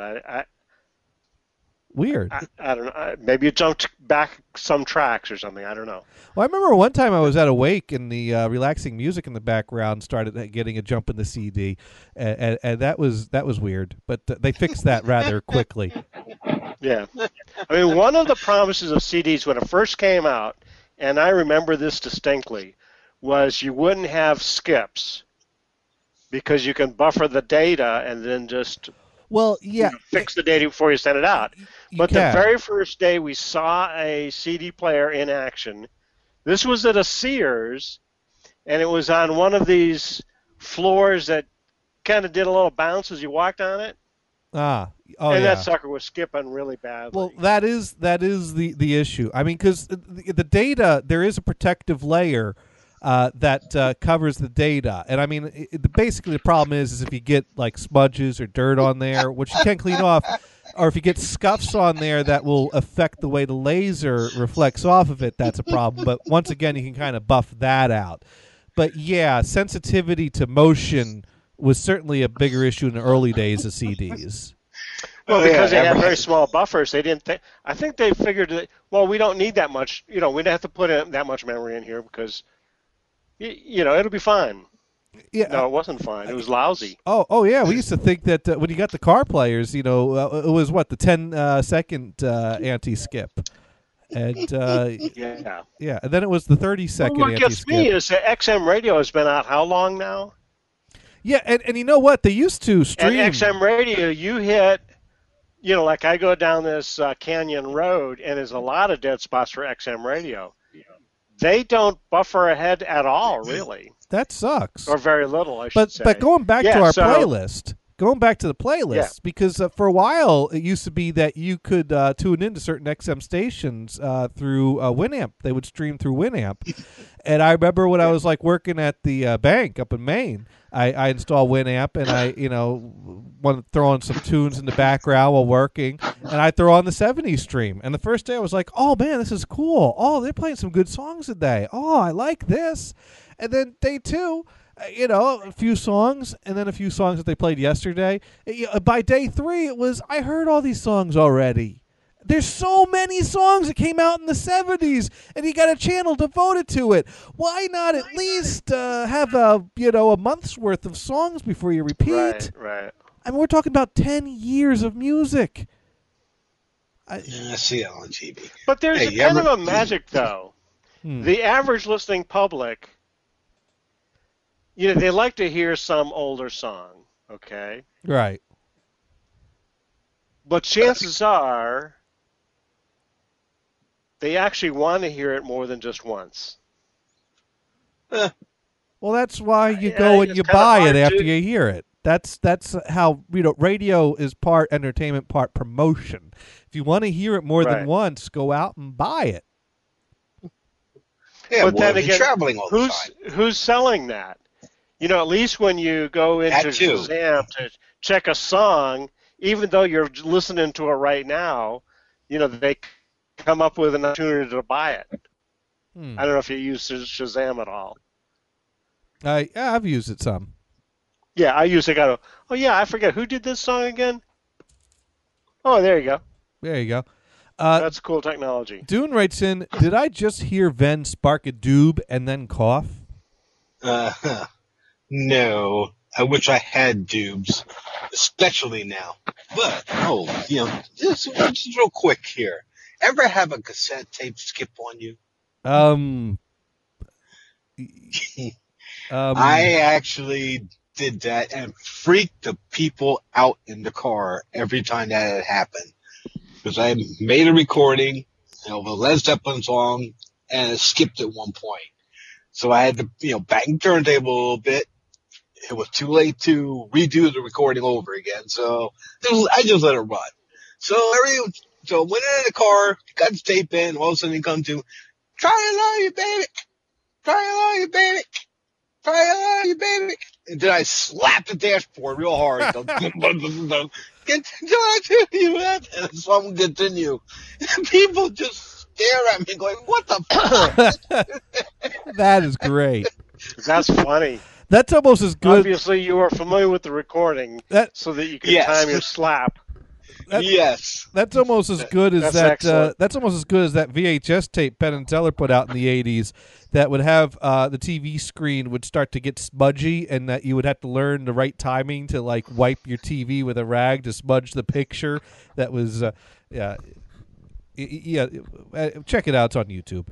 Weird. I don't know. Maybe it jumped back some tracks or something. I don't know. Well, I remember one time I was at a wake and the relaxing music in the background started getting a jump in the CD, and that was weird. But they fixed that rather quickly. Yeah. I mean, one of the promises of CDs when it first came out, and I remember this distinctly, was you wouldn't have skips because you can buffer the data and then just Well, yeah, fix the data before you send it out. you But can. the very first day we saw a CD player in action, this was at a Sears, and it was on one of these floors that kind of did a little bounce as you walked on it. and and yeah. that sucker was skipping really badly. Well, that is the issue. I mean, because the data, there is a protective layer that covers the data, and I mean, basically the problem is if you get like smudges or dirt on there, which you can clean off, or if you get scuffs on there that will affect the way the laser reflects off of it, that's a problem. But once again, you can kind of buff that out. But yeah, sensitivity to motion was certainly a bigger issue in the early days of CDs. Well, because they had every- very small buffers, they didn't think. I think they figured that. Well, we don't need that much. We don't have to put that much memory in here because, it'll be fine. Yeah. No, it wasn't fine. It was lousy. Oh yeah. We used to think that when you got the car players, it was what the 10-second anti-skip, and Yeah. and then it was the 30-second Well, what gets me anti-skip. is that XM radio has been out how long now? Yeah, and you know what? They used to stream. And XM radio, you hit. Like I go down this canyon road, and there's a lot of dead spots for XM radio. They don't buffer ahead at all, really, That sucks. or very little, I should say. But going back to Yeah, our so- playlist, Yeah. because for a while it used to be that you could tune into certain XM stations through Winamp. They would stream through Winamp. And I remember when I was like working at the bank up in Maine, I installed Winamp and I wanted to throw on some tunes in the background while working, and I throw on the 70s stream. And the first day I was like, oh man, this is cool. Oh, they're playing some good songs today. Oh, I like this. And then day two, a few songs, and then a few songs that they played yesterday. By day three, it was, I heard all these songs already. There's so many songs that came out in the 70s, and you got a channel devoted to it. Why not at least have a month's worth of songs before you repeat? Right. I mean, we're talking about 10 years of music. I see it on TV. But there's Hey, a you kind ever- of a magic, though. The average listening public, they like to hear some older song, okay? Right. But chances are they actually want to hear it more than just once. Well, that's why you Yeah, go and it's you kinda buy it hard after to- you hear it. That's how radio is part entertainment, part promotion. If you want to hear it more than Right. once, go out and buy it. Yeah, But well, then if you're again, traveling all the time. who's selling that? At least when you go into That too. Shazam to check a song, even though you're listening to it right now, they come up with an opportunity to buy it. I don't know if you use Shazam at all. I've used it some. Yeah, I usually go, oh yeah, I forget who did this song again. Oh, there you go. There you go. That's cool technology. Dune writes in, did I just hear Ven spark a doob and then cough? No, I wish I had dubes, especially now. But, just real quick here. Ever have a cassette tape skip on you? I actually did that and freaked the people out in the car every time that had happened. because I had made a recording, of a Led Zeppelin song, and it skipped at one point. So I had to, bang the turntable a little bit. It was too late to redo the recording over again, so I just let it run. So I went in the car, got the tape in, all of a sudden it comes to, try to love you, baby. Try to love you, baby. Try to love you, baby. And then I slapped the dashboard real hard. Continue, and the song will continue. And people just stare at me going, what the fuck? That is great. That's funny. That's almost as good. Obviously, you are familiar with the recording so that you can time your slap. Yes. That's almost as good as that's that. excellent. That's almost as good as that VHS tape Penn and Teller put out in the '80s. That would have the TV screen would start to get smudgy, and that you would have to learn the right timing to like wipe your TV with a rag to smudge the picture. That was, yeah. Check it out; it's on YouTube.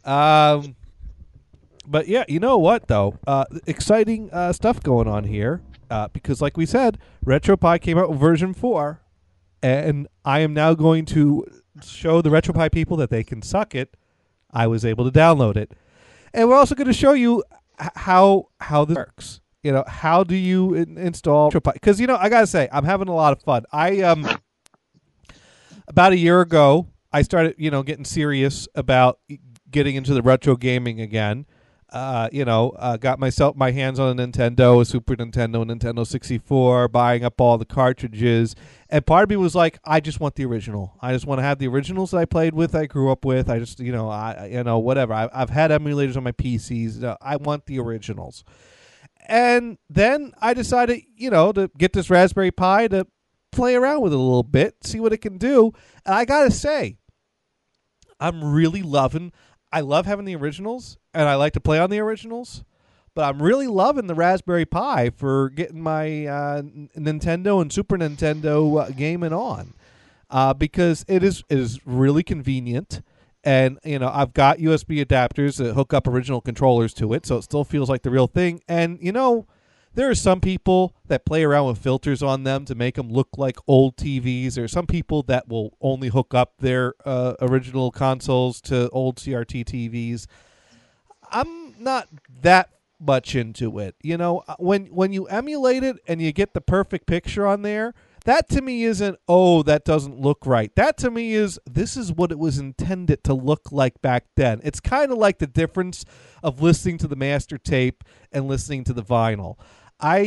But yeah, you know what though? Exciting stuff going on here because, like we said, RetroPie came out with version 4. And I am now going to show the RetroPie people that they can suck it. I was able to download it. And we're also going to show you how this works. How do you install RetroPie? Because, I got to say, I'm having a lot of fun. About a year ago, I started, getting serious about getting into the retro gaming again. Got my hands on a Nintendo, a Super Nintendo, Nintendo 64, buying up all the cartridges. And part of me was like, I just want the original. I just want to have the originals that I played with, I grew up with. I just, whatever. I've had emulators on my PCs. I want the originals. And then I decided, to get this Raspberry Pi to play around with it a little bit, see what it can do. And I got to say, I'm really I love having the originals, and I like to play on the originals, but I'm really loving the Raspberry Pi for getting my Nintendo and Super Nintendo gaming on because it is really convenient, and I've got USB adapters that hook up original controllers to it, so it still feels like the real thing. And there are some people that play around with filters on them to make them look like old TVs. There are some people that will only hook up their original consoles to old CRT TVs. I'm not that much into it. When you emulate it and you get the perfect picture on there, that to me isn't, that doesn't look right. That to me is, this is what it was intended to look like back then. It's kind of like the difference of listening to the master tape and listening to the vinyl. I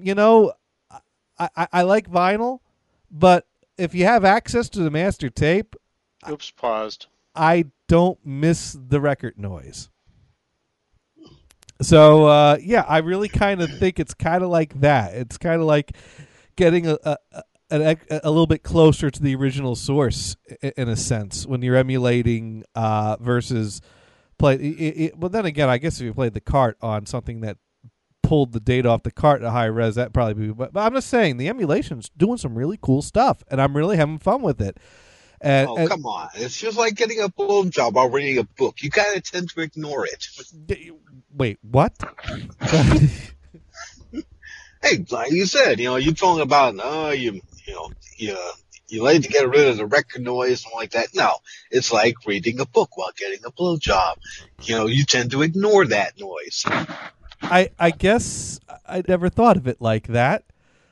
like vinyl, but if you have access to the master tape, Oops, paused. I don't miss the record noise. So, I really kind of think it's kind of like that. It's kind of like getting a little bit closer to the original source in a sense when you're emulating versus play. But then again, I guess if you played the cart on something that pulled the data off the cart at high res, that probably be. But I'm just saying the emulation's doing some really cool stuff, and I'm really having fun with it. And come on! It's just like getting a blowjob while reading a book. You kind of tend to ignore it. Wait, what? Hey, like you said, you're talking about you like to get rid of the record noise, something like that. No, it's like reading a book while getting a blowjob. You tend to ignore that noise. I guess I never thought of it like that.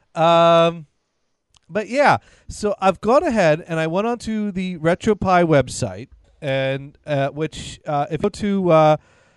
But yeah, so I've gone ahead and I went onto the RetroPie website, and which if you go to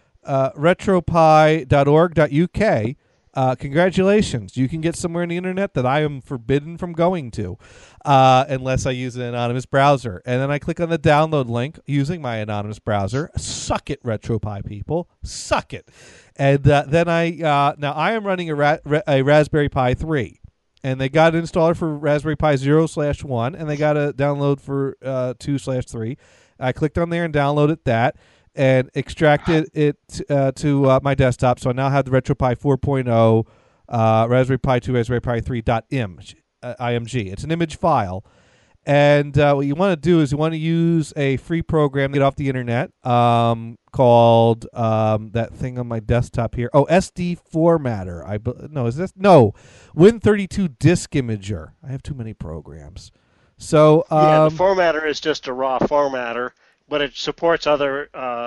retropie.org.uk, congratulations, you can get somewhere on the internet that I am forbidden from going to unless I use an anonymous browser. And then I click on the download link using my anonymous browser. Suck it, RetroPie people. Suck it. And then now I am running a Raspberry Pi 3. And they got an installer for Raspberry Pi 0/1, and they got a download for 2/3. I clicked on there and downloaded that and extracted it to my desktop. So I now have the RetroPie 4.0, Raspberry Pi 2, Raspberry Pi 3.img. It's an image file. And what you want to do is you want to use a free program to get off the internet called that thing on my desktop here. Oh, SD Formatter. Win32 Disk Imager. I have too many programs. So Yeah, the formatter is just a raw formatter, but it supports other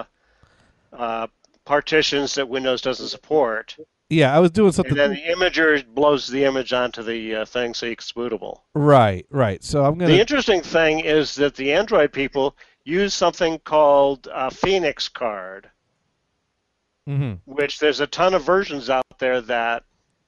partitions that Windows doesn't support. yeah, I was doing something. And then the imager blows the image onto the thing so it's bootable. Right. So I'm The gonna. interesting thing is that the Android people use something called Phoenix Card, Mhm. which there's a ton of versions out there that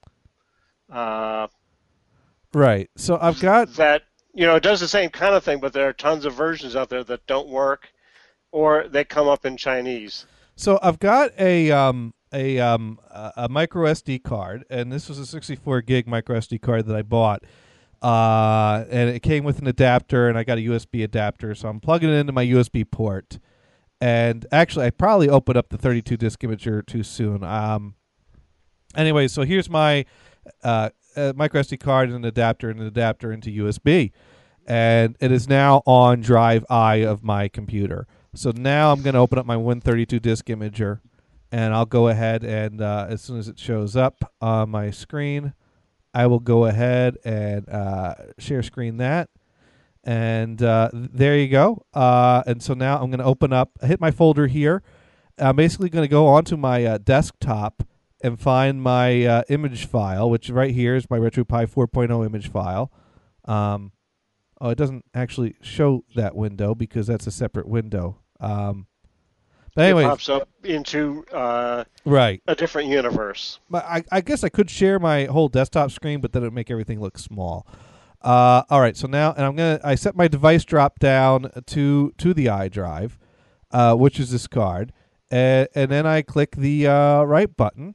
Right. So I've got. it does the same kind of thing, but there are tons of versions out there that don't work, or they come up in Chinese. So I've got a micro SD card, and this was a 64 gig micro SD card that I bought. And it came with an adapter, and I got a USB adapter, so I'm plugging it into my USB port. And actually, I probably opened up the 32 disc imager too soon. Anyway, so here's my micro SD card and an adapter into USB, and it is now on drive I of my computer. So now I'm going to open up my Win32 disc imager, and I'll go ahead and as soon as it shows up on my screen, I will go ahead and share screen that. And there you go. And so now I'm going to open up, hit my folder here. I'm basically going to go onto my desktop and find my image file, which right here is my RetroPie 4.0 image file. It doesn't actually show that window because that's a separate window. But anyway, It pops up into right. a different universe. But I guess I could share my whole desktop screen, but then it would make everything look small. All right, so now, and I set my device drop down to the iDrive, which is this card, and then I click the right button,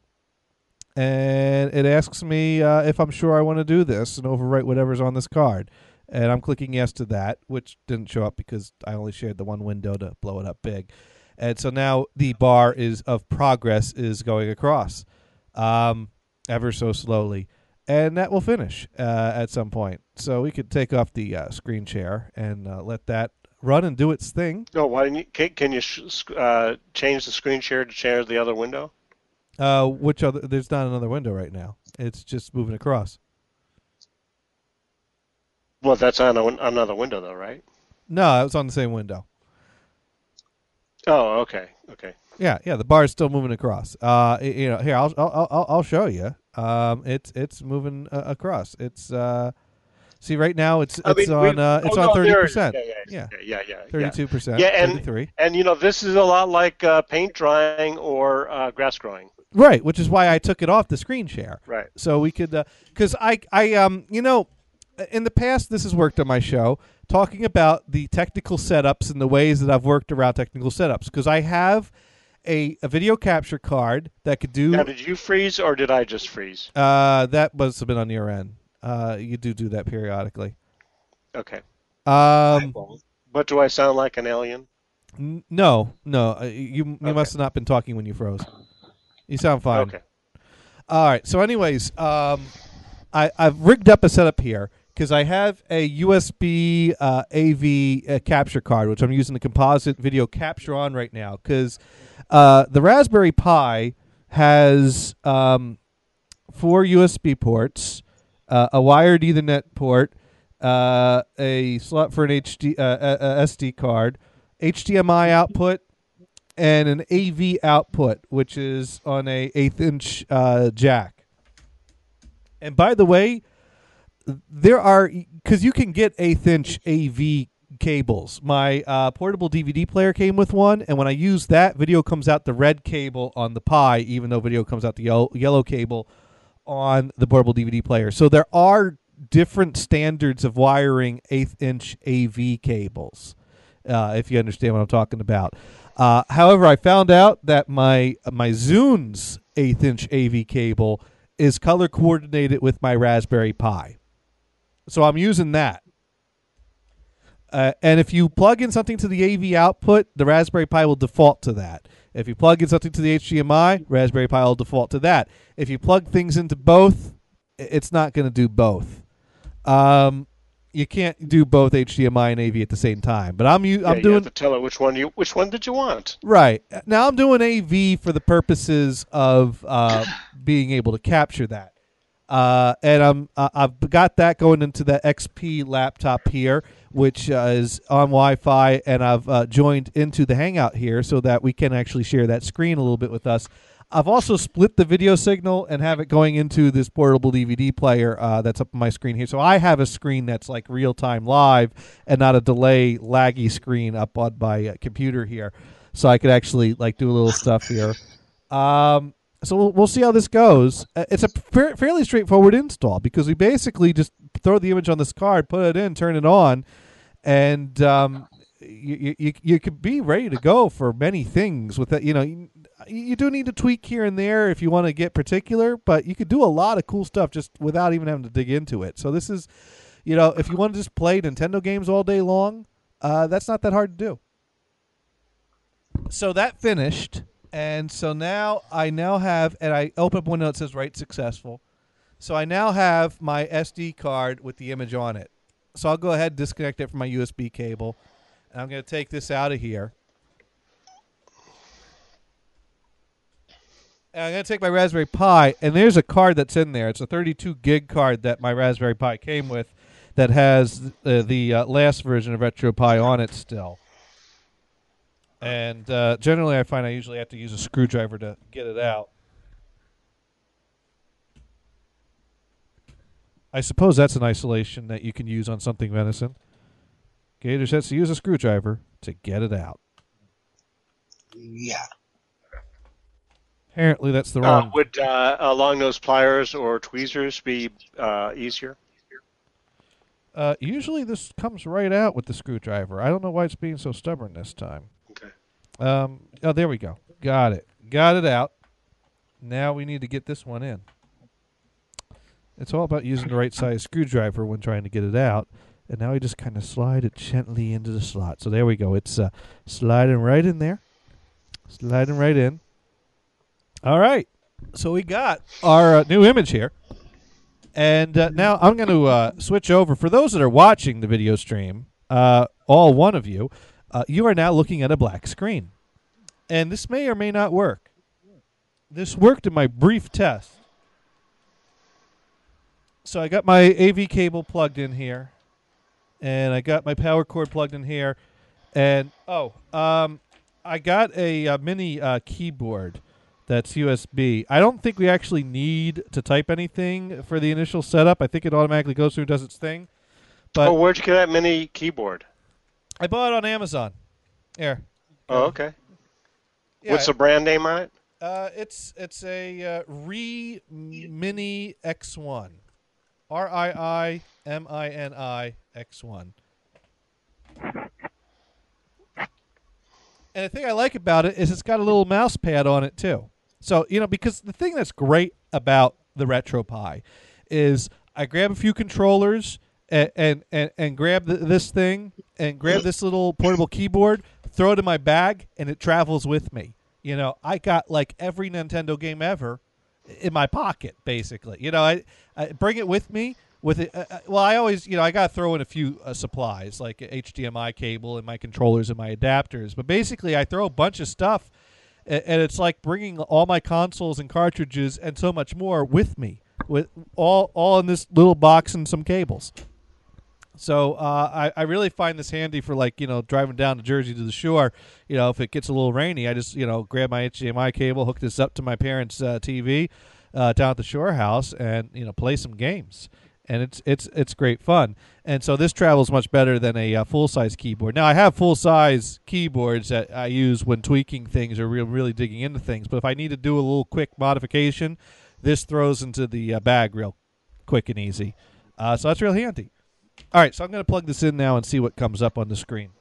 and it asks me if I'm sure I want to do this and overwrite whatever's on this card. And I'm clicking yes to that, which didn't show up because I only shared the one window to blow it up big. And so now the bar of progress is going across ever so slowly. And that will finish at some point. So we could take off the screen share and let that run and do its thing. Oh, why didn't you? Can you change the screen share to share the other window? Which other? There's not another window right now. It's just moving across. Well, that's on another window, though, right? No, it was on the same window. Oh, okay. Yeah. The bar is still moving across. Here I'll show you. It's moving across. It's see right now it's on 30%. Yeah. 32%. Yeah, and 33. and this is a lot like paint drying or grass growing. Right, which is why I took it off the screen share. Right. So we could because I in the past this has worked on my show talking about the technical setups and the ways that I've worked around technical setups because I have a video capture card that could do. Now, did you freeze or did I just freeze? That must have been on your end. You do that periodically. Okay. But do I sound like an alien? No. You must have not been talking when you froze. You sound fine. Okay. All right. So, anyways, I've rigged up a setup here because I have a USB AV capture card, which I'm using the composite video capture on right now because the Raspberry Pi has 4 USB ports, a wired Ethernet port, a slot for an SD card, HDMI output, and an AV output, which is on a 1/8 inch jack. And by the way, there are because you can get 1/8 inch AV cables. My portable DVD player came with one, and when I use that, video comes out the red cable on the Pi, even though video comes out the yellow cable on the portable DVD player. So there are different standards of wiring 1/8 inch AV cables, if you understand what I'm talking about. However, I found out that my Zune's 1/8 inch AV cable is color coordinated with my Raspberry Pi. So I'm using that. And if you plug in something to the AV output, the Raspberry Pi will default to that. If you plug in something to the HDMI, Raspberry Pi will default to that. If you plug things into both, it's not going to do both. You can't do both HDMI and AV at the same time. But I'm you doing. have to tell it which one did you want. Right now, I'm doing AV for the purposes of being able to capture that. And I've got that going into the XP laptop here, which is on Wi-Fi, and I've joined into the Hangout here so that we can actually share that screen a little bit with us. I've also split the video signal and have it going into this portable DVD player that's up on my screen here. So I have a screen that's like real-time live and not a delay laggy screen up on my computer here. So I could actually like do a little stuff here. So we'll see how this goes. It's a fairly straightforward install because we basically just throw the image on this card, put it in, turn it on, and you could be ready to go for many things with that. You do need to tweak here and there if you want to get particular, but you could do a lot of cool stuff just without even having to dig into it. So this is, if you want to just play Nintendo games all day long, that's not that hard to do. So that finished, and so now I have, and I open up a window that says write successful. So I now have my SD card with the image on it. So I'll go ahead and disconnect it from my USB cable, and I'm going to take this out of here. And I'm going to take my Raspberry Pi, and there's a card that's in there. It's a 32 gig card that my Raspberry Pi came with that has the last version of RetroPie on it still. And generally I find I usually have to use a screwdriver to get it out. I suppose that's an isolation that you can use on something venison. Gator says to use a screwdriver to get it out. Yeah. Apparently that's the wrong... Would long nose pliers or tweezers be easier? Usually this comes right out with the screwdriver. I don't know why it's being so stubborn this time. Okay. Oh, there we go. Got it. Got it out. Now we need to get this one in. It's all about using the right size screwdriver when trying to get it out. And now we just kind of slide it gently into the slot. So there we go. It's sliding right in there. Sliding right in. All right. So we got our new image here. And now I'm going to switch over. For those that are watching the video stream, all one of you, you are now looking at a black screen. And this may or may not work. This worked in my brief test. So I got my AV cable plugged in here. And I got my power cord plugged in here. And, I got a mini keyboard that's USB. I don't think we actually need to type anything for the initial setup. I think it automatically goes through and does its thing. But where'd you get that mini keyboard? I bought it on Amazon. Here. Oh, okay. Yeah, What's the brand name on it? It's a Rii Mini X1. RIIMINI X1. And the thing I like about it is it's got a little mouse pad on it too. So, because the thing that's great about the RetroPie is I grab a few controllers and grab this thing and grab this little portable keyboard, throw it in my bag, and it travels with me. I got like every Nintendo game ever in my pocket, basically. I bring it with me. With it, I always, I got to throw in a few supplies like a HDMI cable and my controllers and my adapters. But basically, I throw a bunch of stuff, and it's like bringing all my consoles and cartridges and so much more with me, with all in this little box and some cables. So I really find this handy for driving down to Jersey to the shore. If it gets a little rainy, I just grab my HDMI cable, hook this up to my parents' TV down at the shore house, and play some games. And it's great fun. And so this travels much better than a full-size keyboard. Now, I have full-size keyboards that I use when tweaking things or really digging into things. But if I need to do a little quick modification, this throws into the bag real quick and easy. So that's real handy. All right, so I'm going to plug this in now and see what comes up on the screen.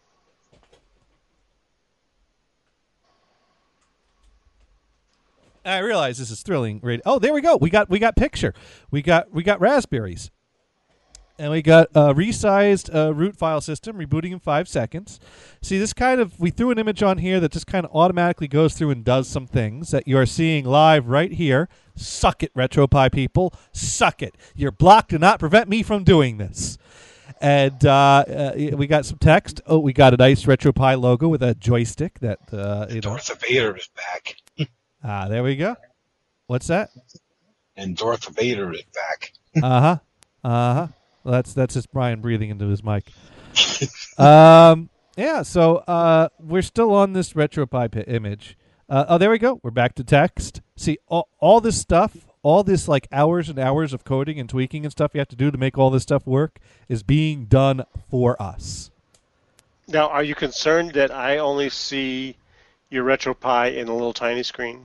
I realize this is thrilling. Oh, there we go. We got picture. We got raspberries. And we got a resized root file system rebooting in 5 seconds. See, we threw an image on here that just kind of automatically goes through and does some things that you are seeing live right here. Suck it, RetroPie people. Suck it. You're blocked. Do not prevent me from doing this. And we got some text. Oh, we got a nice RetroPie logo with a joystick that, Darth Vader is back. There we go. What's that? and Darth Vader is back. Well, that's just Brian breathing into his mic. Yeah, so we're still on this RetroPie image. There we go. We're back to text. See, all this stuff, all this like hours and hours of coding and tweaking and stuff you have to do to make all this stuff work is being done for us. Now, are you concerned that I only see your RetroPie in a little tiny screen?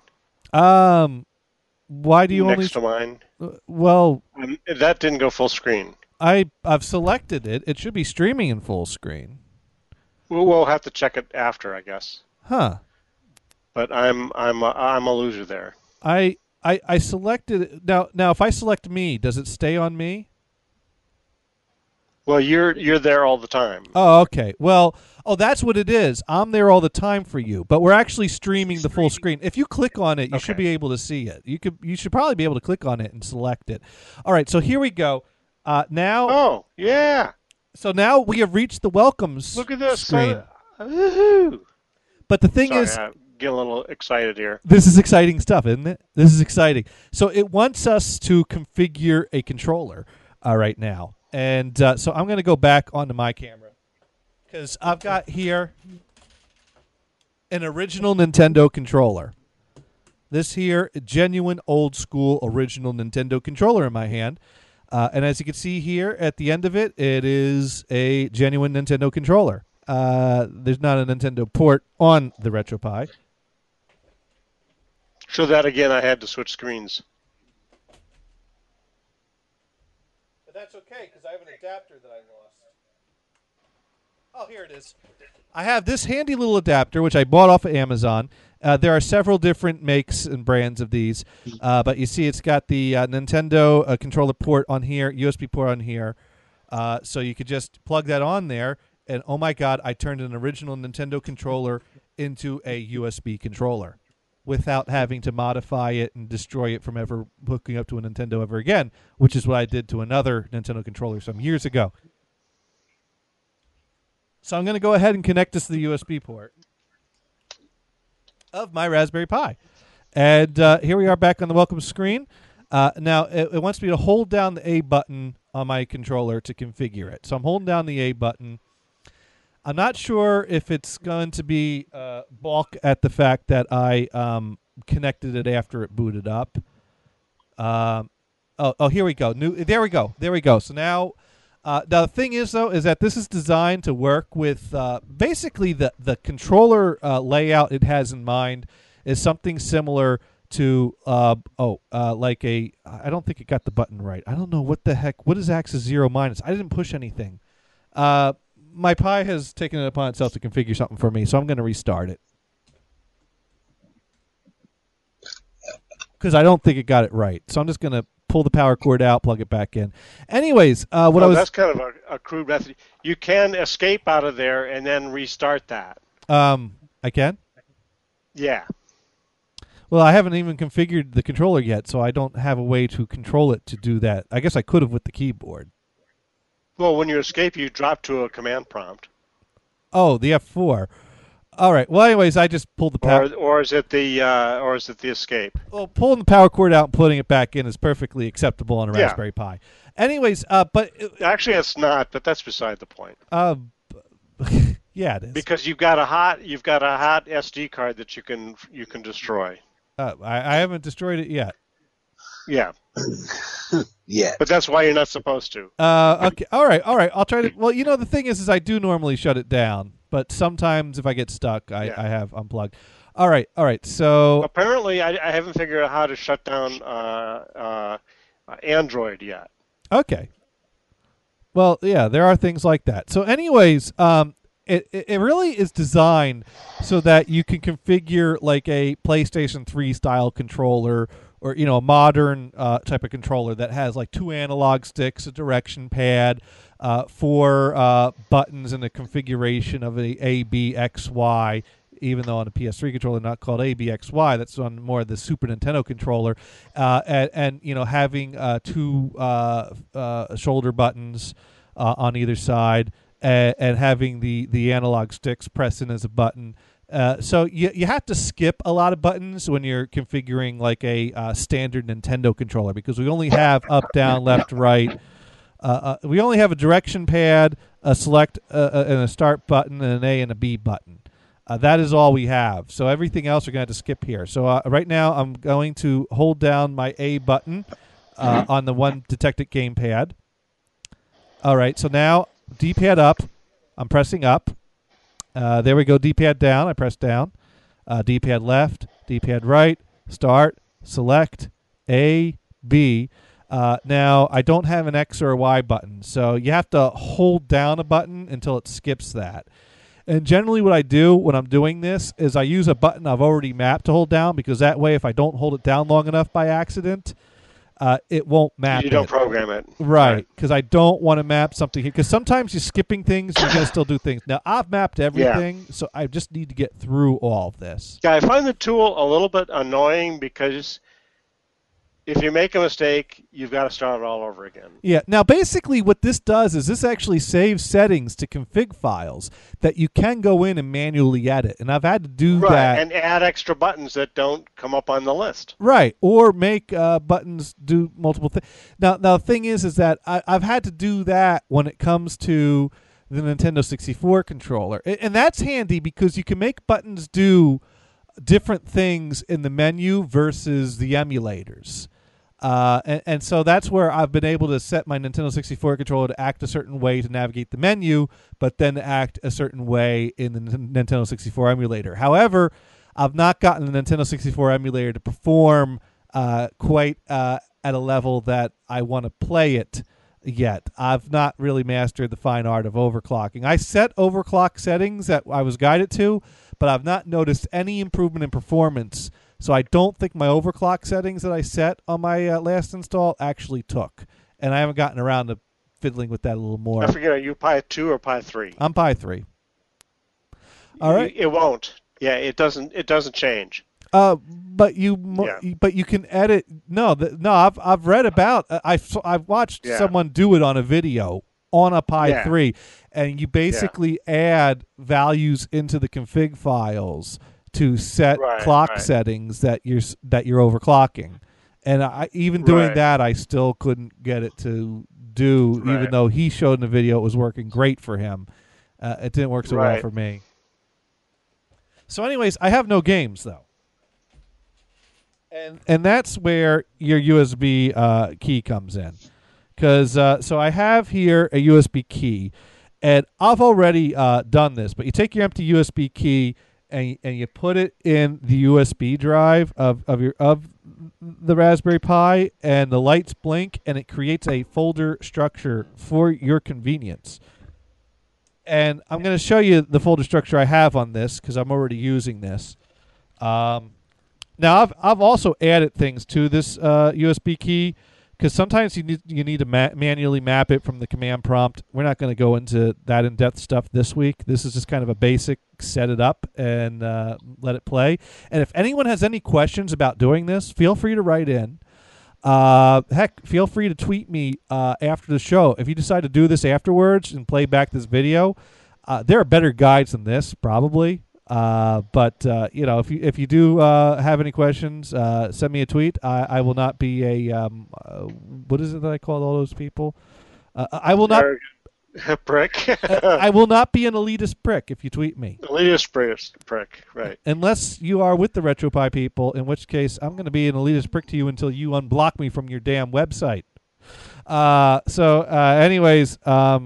Why do you next only... to mine? Well... that didn't go full screen. I've selected it. It should be streaming in full screen. We'll have to check it after, I guess. Huh. But I'm a loser there. I selected it. Now if I select me, does it stay on me? Well, you're there all the time. Oh, okay. Well, that's what it is. I'm there all the time for you, but we're actually streaming the full screen. If you click on it, you should be able to see it. You should probably be able to click on it and select it. All right, so here we go. Now. Oh, yeah. So now we have reached the welcomes. Look at this screen. Woohoo! But the thing Sorry, is, I get a little excited here. this is exciting stuff, isn't it? This is exciting. So it wants us to configure a controller right now. And so I'm going to go back onto my camera because I've got here an original Nintendo controller. This here, a genuine old school original Nintendo controller in my hand. And as you can see here at the end of it, it is a genuine Nintendo controller. There's not a Nintendo port on the RetroPie. So that again, I had to switch screens. But that's okay because I have an adapter that I lost. Oh, here it is. I have this handy little adapter, which I bought off of Amazon. There are several different makes and brands of these, but you see it's got the Nintendo controller port on here, USB port on here, so you could just plug that on there, and oh my god, I turned an original Nintendo controller into a USB controller without having to modify it and destroy it from ever hooking up to a Nintendo ever again, which is what I did to another Nintendo controller some years ago. So I'm going to go ahead and connect this to the USB port of my Raspberry Pi. And here we are back on the welcome screen. Now, it wants me to hold down the A button on my controller to configure it. So I'm holding down the A button. I'm not sure if it's going to be balk at the fact that I connected it after it booted up. Here we go. There we go. So now the thing is, though, is that this is designed to work with basically the controller layout it has in mind is something similar to like a. I don't think it got the button right. I don't know what the heck. What is axis 0 minus? I didn't push anything. My Pi has taken it upon itself to configure something for me, so I'm going to restart it because I don't think it got it right. So I'm just going to pull the power cord out, plug it back in. Anyways, that's kind of a crude method. You can escape out of there and then restart that. I can? Yeah. Well, I haven't even configured the controller yet, so I don't have a way to control it to do that. I guess I could have with the keyboard. Well, when you escape, you drop to a command prompt. Oh, the F4. All right. Well, anyways, I just pulled the power. Or is it the escape? Well, pulling the power cord out and putting it back in is perfectly acceptable on a Raspberry Pi. Anyways, but actually, it's not. But that's beside the point. Yeah, it is. Because you've got a hot SD card that you can destroy. I haven't destroyed it yet. Yeah. Yeah. But that's why you're not supposed to. Okay. All right. I'll try to. Well, the thing is I do normally shut it down, but sometimes if I get stuck, I have unplugged. All right. So apparently, I haven't figured out how to shut down Android yet. Okay. Well, yeah, there are things like that. So, anyways, it really is designed so that you can configure like a PlayStation 3 style controller, or a modern type of controller that has like 2 analog sticks, a direction pad, 4 buttons, and a configuration of a B, X, Y. Even though on a PS3 controller not called ABXY, that's on more of the Super Nintendo controller, and having 2 shoulder buttons on either side, and having the analog sticks pressed in as a button, So you have to skip a lot of buttons when you're configuring like a standard Nintendo controller because we only have up, down, left, right. We only have a direction pad, a select, and a start button, and an A and a B button. That is all we have. So everything else we're going to have to skip here. So right now I'm going to hold down my A button on the one detected gamepad. All right, so now D-pad up. I'm pressing up. There we go. D-pad down. I press down. D-pad left. D-pad right. Start. Select. A. B. Now, I don't have an X or a Y button, so you have to hold down a button until it skips that. And generally what I do when I'm doing this is I use a button I've already mapped to hold down because that way if I don't hold it down long enough by accident, it won't map You don't program it. Right, because I don't want to map something here. Because sometimes you're skipping things, you're going to still do things. Now, I've mapped everything, so I just need to get through all of this. Yeah, I find the tool a little bit annoying because if you make a mistake, you've got to start it all over again. Yeah. Now, basically, what this does is this actually saves settings to config files that you can go in and manually edit. And I've had to do that. And add extra buttons that don't come up on the list. Right. Or make buttons do multiple things. Now, the thing is that I've had to do that when it comes to the Nintendo 64 controller. And that's handy because you can make buttons do different things in the menu versus the emulators. And so that's where I've been able to set my Nintendo 64 controller to act a certain way to navigate the menu, but then act a certain way in the Nintendo 64 emulator. However, I've not gotten the Nintendo 64 emulator to perform quite at a level that I want to play it yet. I've not really mastered the fine art of overclocking. I set overclock settings that I was guided to, but I've not noticed any improvement in performance. So I don't think my overclock settings that I set on my last install actually took. And I haven't gotten around to fiddling with that a little more. I forget, are you Pi 2 or Pi 3? I'm Pi 3. All right. It won't. Yeah, it doesn't change. But you can edit. No, I've read about. I've watched someone do it on a video on a Pi 3, and you basically add values into the config files to set clock settings that you're overclocking. And even doing that, I still couldn't get it to do. Even though he showed in the video it was working great for him, it didn't work so well for me. So, anyways, I have no games though. And that's where your USB key comes in. Because so I have here a USB key, and I've already done this. But you take your empty USB key and you put it in the USB drive of the Raspberry Pi, and the lights blink, and it creates a folder structure for your convenience. And I'm going to show you the folder structure I have on this because I'm already using this. Now I've also added things to this USB key because sometimes you need to manually map it from the command prompt. We're not going to go into that in-depth stuff this week. This is just kind of a basic set it up and let it play. And if anyone has any questions about doing this, feel free to write in. Heck, feel free to tweet me after the show. If you decide to do this afterwards and play back this video, there are better guides than this, probably. But if you do have any questions, send me a tweet. I will not be a what is it that I call all those people? I will not prick. I will not be an elitist prick if you tweet me. Elitist prick, right? Unless you are with the RetroPie people, in which case I'm going to be an elitist prick to you until you unblock me from your damn website. Anyways,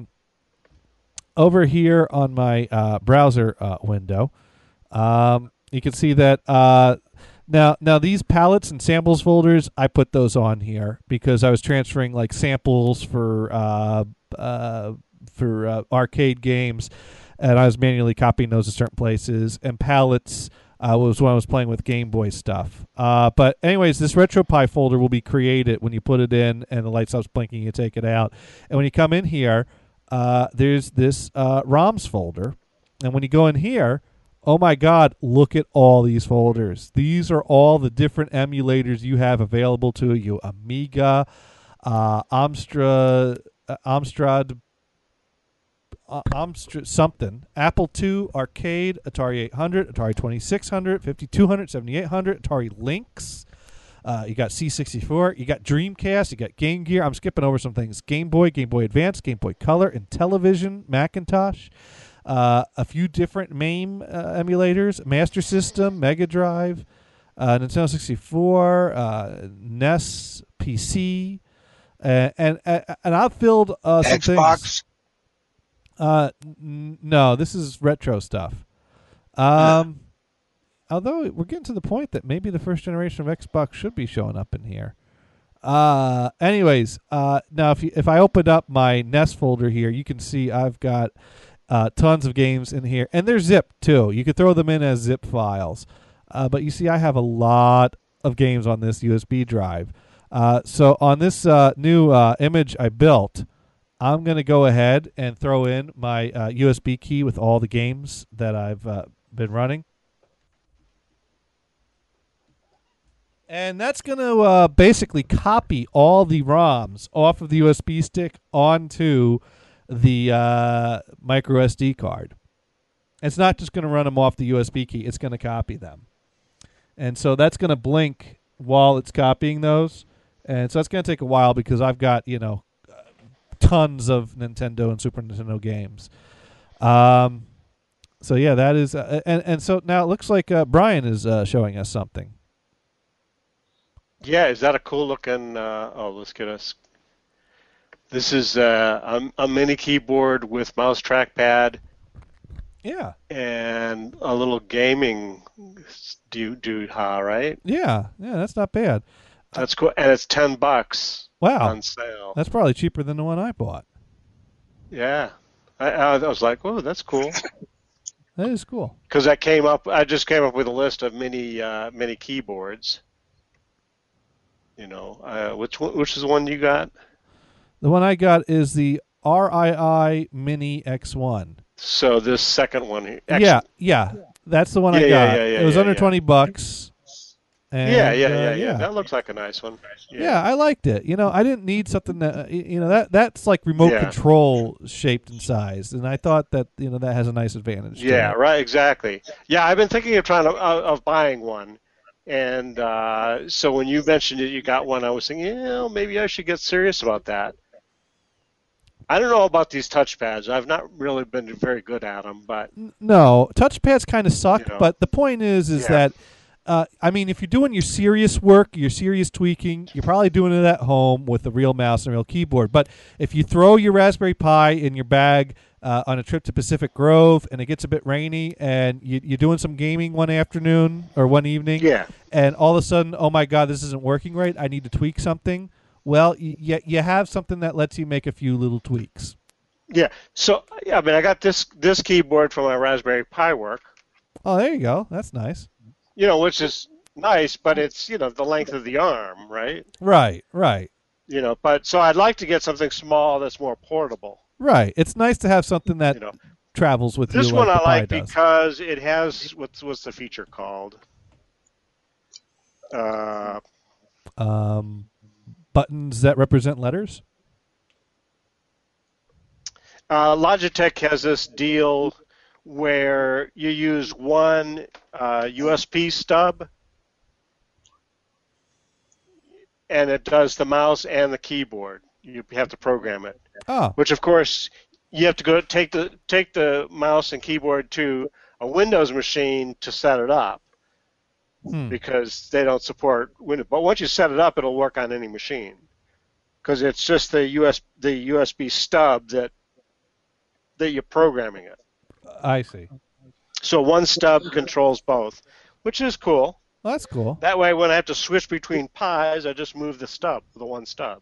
over here on my browser window. You can see that now these palettes and samples folders, I put those on here because I was transferring like samples for arcade games, and I was manually copying those to certain places. And palettes was when I was playing with Game Boy stuff. But anyways, this RetroPie folder will be created when you put it in, and the light stops blinking. You take it out, and when you come in here, there's this ROMs folder, and when you go in here. Oh my God, look at all these folders. These are all the different emulators you have available to you. Amiga, Amstrad, something. Apple II Arcade, Atari 800, Atari 2600, 5200, 7800, Atari Lynx. You got C64. You got Dreamcast. You got Game Gear. I'm skipping over some things. Game Boy, Game Boy Advance, Game Boy Color, Intellivision, Macintosh. A few different MAME emulators. Master System, Mega Drive, Nintendo 64, NES, PC. And I've filled some Xbox. things. No, this is retro stuff. Although we're getting to the point that maybe the first generation of Xbox should be showing up in here. Anyways, now if I open up my NES folder here, you can see I've got tons of games in here, and they're zipped too. You could throw them in as zip files. But you see, I have a lot of games on this USB drive. So on this new image I built, I'm going to go ahead and throw in my USB key with all the games that I've been running. And that's going to basically copy all the ROMs off of the USB stick onto the micro SD card. It's not just going to run them off the USB key. It's going to copy them. And so that's going to blink while it's copying those. And so it's going to take a while because I've got, tons of Nintendo and Super Nintendo games. So, yeah, that is... and so now it looks like Brian is showing us something. Yeah, is that a cool looking? Let's get us. This is a mini keyboard with mouse trackpad. Yeah. And a little gaming right? Yeah, that's not bad. That's cool, and it's $10. Wow, on sale. That's probably cheaper than the one I bought. Yeah, I was like, "Whoa, that's cool." That is cool. Because I just came up with a list of mini keyboards. Which is the one you got? The one I got is the RII Mini X1. So this second one. Yeah, that's the one I got. Yeah, it was under $20. And, yeah. That looks like a nice one. Yeah, I liked it. I didn't need something that that's like remote control shaped and sized, and I thought that that has a nice advantage. Yeah, right, exactly. Yeah, I've been thinking of buying one. And so when you mentioned it, you got one, I was thinking, maybe I should get serious about that. I don't know about these touchpads. I've not really been very good at them, but... No, touchpads kind of suck, but the point is that, if you're doing your serious work, your serious tweaking, you're probably doing it at home with a real mouse and a real keyboard. But if you throw your Raspberry Pi in your bag on a trip to Pacific Grove and it gets a bit rainy and you're doing some gaming one afternoon or one evening, and all of a sudden, oh my God, this isn't working right, I need to tweak something, well, you have something that lets you make a few little tweaks. Yeah, so, I got this keyboard for my Raspberry Pi work. Oh, there you go. That's nice. Which is nice, but it's, the length of the arm, right? Right. But so I'd like to get something small that's more portable. Right. It's nice to have something that travels with you. This one I like does. because it has, what's the feature called? Buttons that represent letters? Logitech has this deal where you use one USB stub and it does the mouse and the keyboard. You have to program it. Oh. Which of course you have to go take the mouse and keyboard to a Windows machine to set it up. Because they don't support Windows. But once you set it up, it'll work on any machine. Because it's just the USB stub that you're programming it. I see. So one stub controls both, which is cool. Well, that's cool. That way, when I have to switch between Pis, I just move the one stub.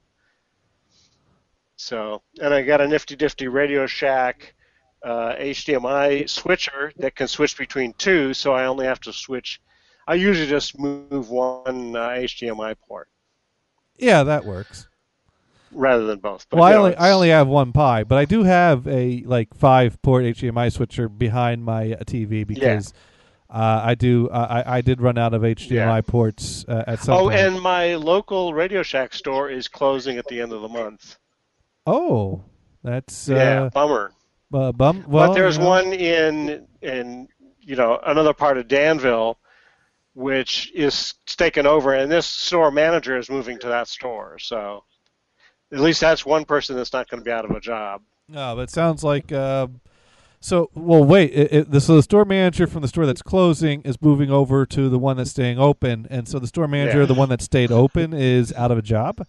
So, and I got a nifty Radio Shack HDMI switcher that can switch between two, so I only have to switch. I usually just move one HDMI port. Yeah, that works. Rather than both. But, well, I only have one Pi, but I do have a 5-port HDMI switcher behind my TV because I did run out of HDMI ports at some point. And my local Radio Shack store is closing at the end of the month. Oh, that's bummer. Well, But there's you know, one in another part of Danville, which is taken over, and this store manager is moving to that store. So at least that's one person that's not going to be out of a job. No, but it sounds like. Well, wait. So the store manager from the store that's closing is moving over to the one that's staying open, and so the store manager, Yeah. the one that stayed open, is out of a job.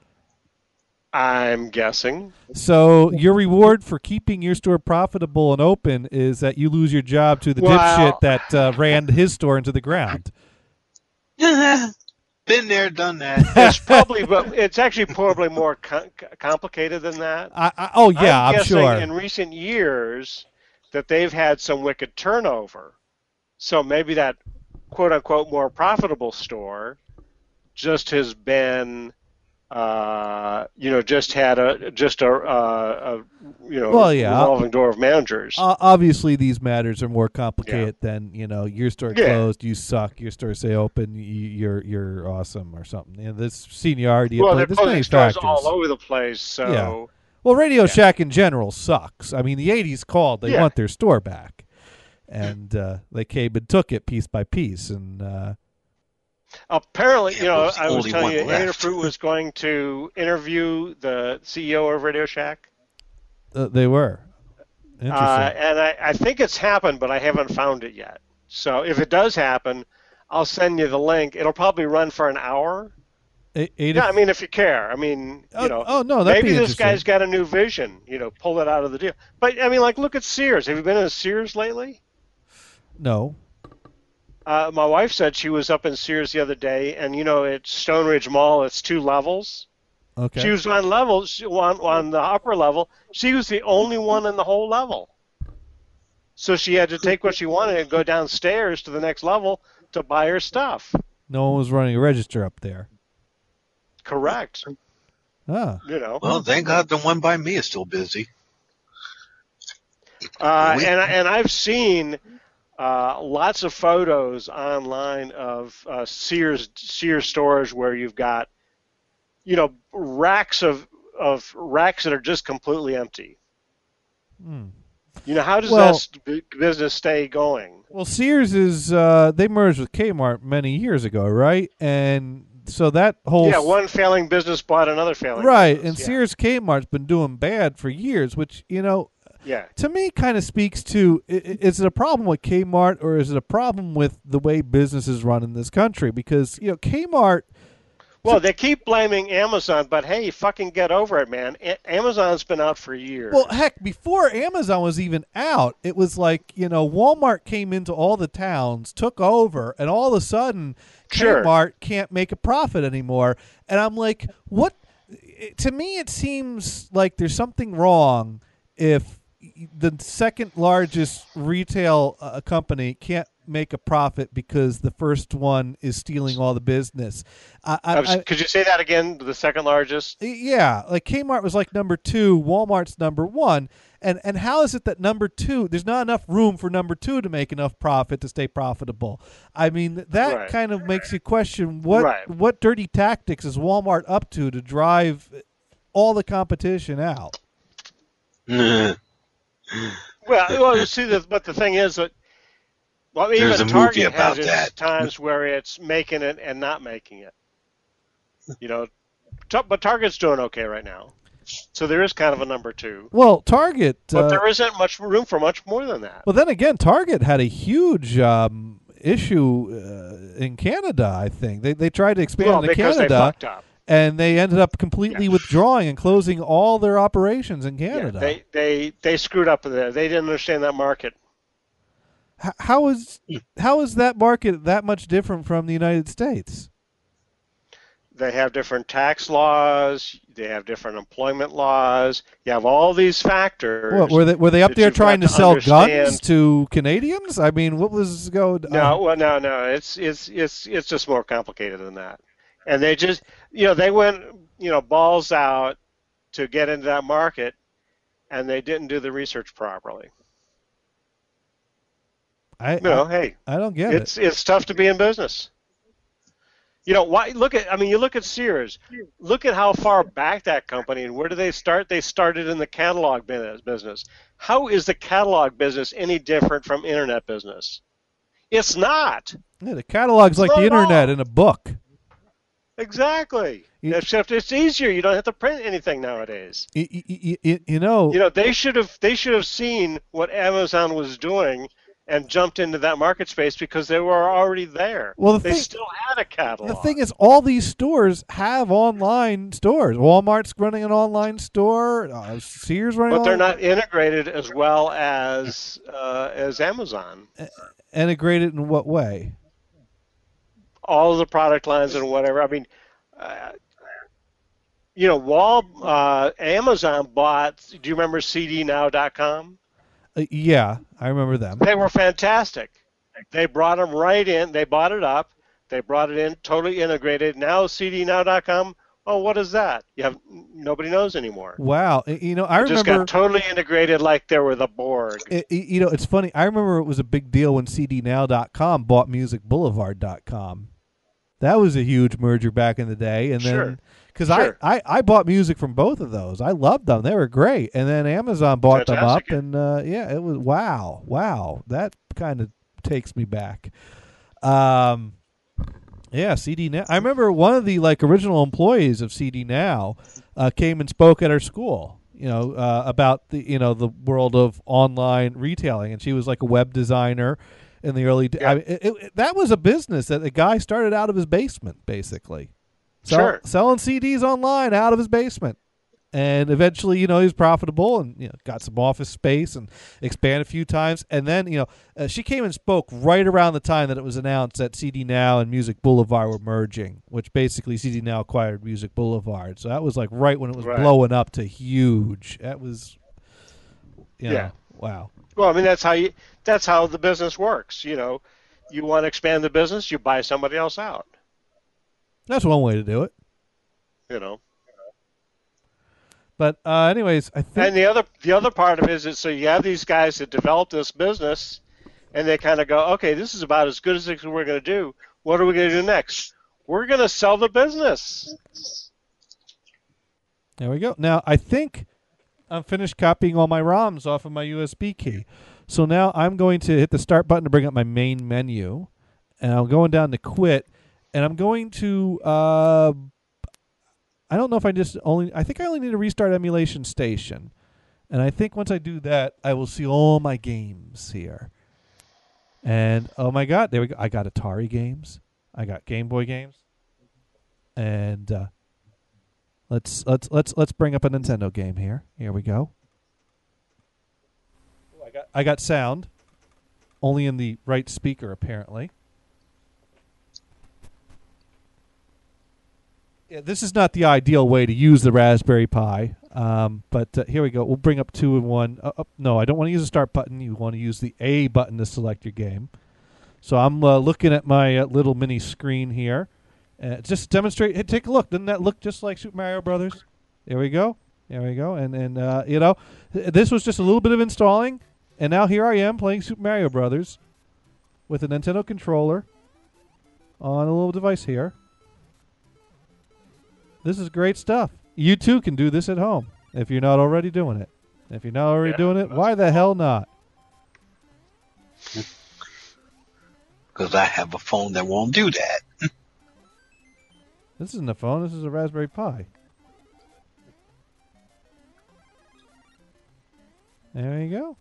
I'm guessing. So your reward for keeping your store profitable and open is that you lose your job to the Well- dipshit that ran his store into the ground. Been there, done that. But it's actually probably more complicated than that. I'm guessing sure. in recent years that they've had some wicked turnover. So maybe that quote unquote more profitable store just has been, just had a revolving door of managers. Obviously, these matters are more complicated than your store closed, you suck. Your store stay open, you're awesome or something. This seniority. Well, they're there's closing many stores factors. all over the place. So. Yeah. Well, Radio Shack in general sucks. I mean, the '80s called; they want their store back, and they came and took it piece by piece. And apparently, was the I was only telling one you, left. Adafruit was going to interview the CEO of Radio Shack. they were interesting. And I think it's happened, but I haven't found it yet. So if it does happen, I'll send you the link. It'll probably run for an hour. Yeah, I mean, if you care. I mean, no, that'd maybe be this interesting. guy's got a new vision. Pull it out of the deal. But I mean, like, look at Sears. Have you been in Sears lately? No. My wife said she was up in Sears the other day, and at Stone Ridge Mall, it's 2 levels. Okay. She was on the upper level. She was the only one in the whole level. So she had to take what she wanted and go downstairs to the next level to buy her stuff. No one was running a register up there. Correct. Ah. Well, thank God the one by me is still busy. And I've seen lots of photos online of Sears stores where you've got racks of racks that are just completely empty. How does that business stay going? Well, Sears is they merged with Kmart many years ago, right? And so that whole one failing business bought another failing right, business. and Sears Kmart's been doing bad for years, which to me kind of speaks to is it a problem with Kmart or is it a problem with the way business is run in this country? Because Kmart. Well, they keep blaming Amazon, but hey, fucking get over it, man. Amazon's been out for years. Well, heck, before Amazon was even out, it was like, Walmart came into all the towns, took over, and all of a sudden, Kmart can't make a profit anymore. And I'm like, what? To me, it seems like there's something wrong if the second largest retail company can't make a profit because the first one is stealing all the business. Could you say that again? The second largest? Yeah, like Kmart was like number 2, Walmart's number 1, and how is it that number 2? There's not enough room for number 2 to make enough profit to stay profitable. I mean, that kind of makes you question what dirty tactics is Walmart up to drive all the competition out. Well, see, but the thing is that. Well, There's even a movie Target about has that. its times where it's making it and not making it. But Target's doing okay right now. So there is kind of a number 2. Well, Target... But there isn't much room for much more than that. Well, then again, Target had a huge issue in Canada, I think. They tried to expand into Canada. They fucked up. And they ended up completely withdrawing and closing all their operations in Canada. Yeah, they screwed up there. They didn't understand that market. How is that market that much different from the United States? They have different tax laws. They have different employment laws. You have all these factors. What, were they up there trying to sell understand. guns to Canadians? I mean, what was going? No. It's just more complicated than that. And they just they went balls out to get into that market, and they didn't do the research properly. I don't get it. It's tough to be in business. You know, why look at I mean, you look at Sears. Look at how far back that company and where did they start? They started in the catalog business. How is the catalog business any different from internet business? It's not. Yeah, the catalog's like Not the at all. internet in a book. Exactly. You- Except it's easier. You don't have to print anything nowadays. You know, You know, they should have seen what Amazon was doing and jumped into that market space because they were already there. Well, the they thing- still had a catalog. the thing is, all these stores have online stores. Walmart's running an online store. Sears running, but they're online- not integrated as well as Amazon. integrated in what way? All of the product lines and whatever. I mean, you know, Amazon bought. Do you remember CDNow.com? Yeah, I remember them. They were fantastic. They brought them right in. They bought it up. They brought it in, totally integrated. Now CDNow.com. Oh, what is that? Nobody knows anymore. Wow, you know, I It just remember. got totally integrated like they were the Borg. You know, it's funny. I remember it was a big deal when CDNow.com bought MusicBoulevard.com. That was a huge merger back in the day, and Sure. then because Sure. I bought music from both of those. I loved them; they were great. And then Amazon bought Fantastic. them up, and yeah, it was wow. That kind of takes me back. Yeah, CD Now. I remember one of the original employees of CD Now came and spoke at our school. You know, about the world of online retailing, and she was like a web designer in the early. Yeah. I mean, that was a business that a guy started out of his basement, basically. Sure. Selling CDs online out of his basement. And eventually, he was profitable and got some office space and expanded a few times. And then, she came and spoke right around the time that it was announced that CD Now and Music Boulevard were merging, which basically CD Now acquired Music Boulevard. So that was like right when it was Right. blowing up to huge. That was, Yeah. wow. Well, I mean, that's how the business works. You know, you want to expand the business, you buy somebody else out. That's one way to do it. You know. But anyways, I think And the other part of it is that so you have these guys that develop this business, and they kind of go, okay, this is about as good as we're going to do. What are we going to do next? We're going to sell the business. there we go. Now, I think I'm finished copying all my ROMs off of my USB key. So now I'm going to hit the start button to bring up my main menu. And I'm going down to quit. And I'm going to, I don't know if I think I only need to restart Emulation Station. And I think once I do that, I will see all my games here. And, oh my God, there we go. I got Atari games. I got Game Boy games. And, Let's bring up a Nintendo game here. Here we go. I got sound, only in the right speaker apparently. Yeah, this is not the ideal way to use the Raspberry Pi, but here we go. We'll bring up 2 and 1. No, I don't want to use the start button. You want to use the A button to select your game. So I'm looking at my little mini screen here. Just demonstrate. Hey, take a look. Doesn't that look just like Super Mario Brothers? There we go. There we go. And this was just a little bit of installing, and now here I am playing Super Mario Brothers with a Nintendo controller on a little device here. This is great stuff. You too can do this at home if you're not already doing it. If you're not already doing it, why the hell not? Because I have a phone that won't do that. This isn't a phone. This is a Raspberry Pi. There you go.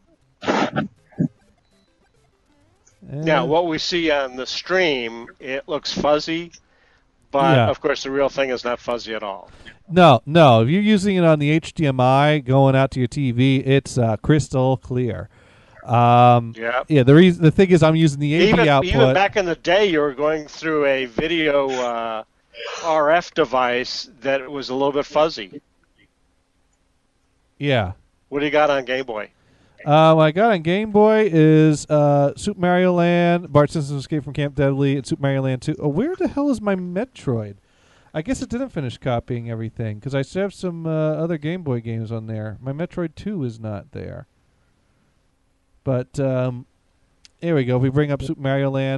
Now, And- what we see on the stream, it looks fuzzy, but Yeah. of course the real thing is not fuzzy at all. No. If you're using it on the HDMI going out to your TV, it's crystal clear. Yeah. Yeah. The thing is, I'm using the AV Even output. back in the day, you were going through a video RF device that was a little bit fuzzy. Yeah. What do you got on Game Boy? What I got on Game Boy is Super Mario Land, Bart Simpson's Escape from Camp Deadly, and Super Mario Land 2. Oh, where the hell is my Metroid? I guess it didn't finish copying everything because I still have some other Game Boy games on there. My Metroid 2 is not there. But here we go. We bring up Super Mario Land.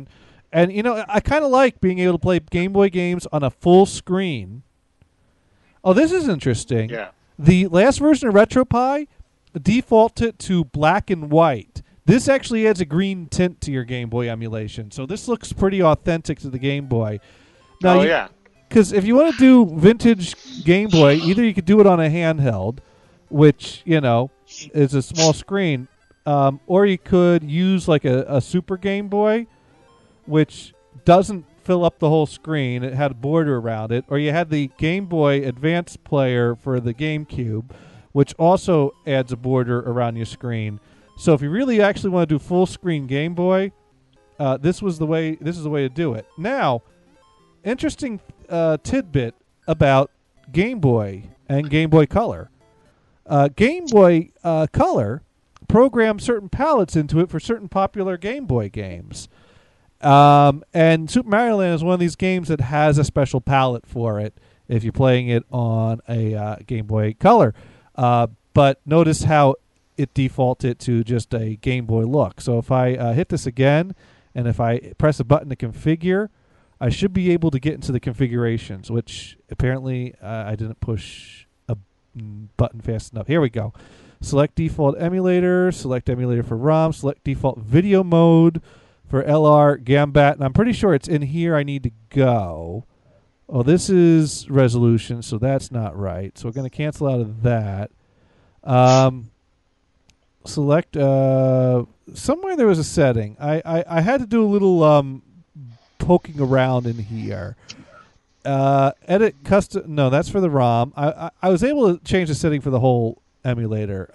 And, I kind of like being able to play Game Boy games on a full screen. Oh, this is interesting. Yeah. The last version of RetroPie defaulted to black and white. This actually adds a green tint to your Game Boy emulation. So this looks pretty authentic to the Game Boy. Now, yeah. Because if you want to do vintage Game Boy, either you could do it on a handheld, which, is a small screen, or you could use like a Super Game Boy, which doesn't fill up the whole screen. It had a border around it. Or you had the Game Boy Advance player for the GameCube, which also adds a border around your screen. So if you really actually want to do full screen Game Boy, this is the way to do it. Now, interesting tidbit about Game Boy and Game Boy Color. Game Boy Color programmed certain palettes into it for certain popular Game Boy games. And Super Mario Land is one of these games that has a special palette for it if you're playing it on a Game Boy Color. But notice how it defaulted to just a Game Boy look. So if I hit this again, and if I press a button to configure, I should be able to get into the configurations, which apparently I didn't push a button fast enough. Here we go. Select default emulator, select emulator for ROM, select default video mode for LR Gambat, and I'm pretty sure it's in here I need to go. Oh, this is resolution, so that's not right. So we're going to cancel out of that. Select somewhere there was a setting. I had to do a little poking around in here. Edit custom. No, that's for the ROM. I was able to change the setting for the whole emulator.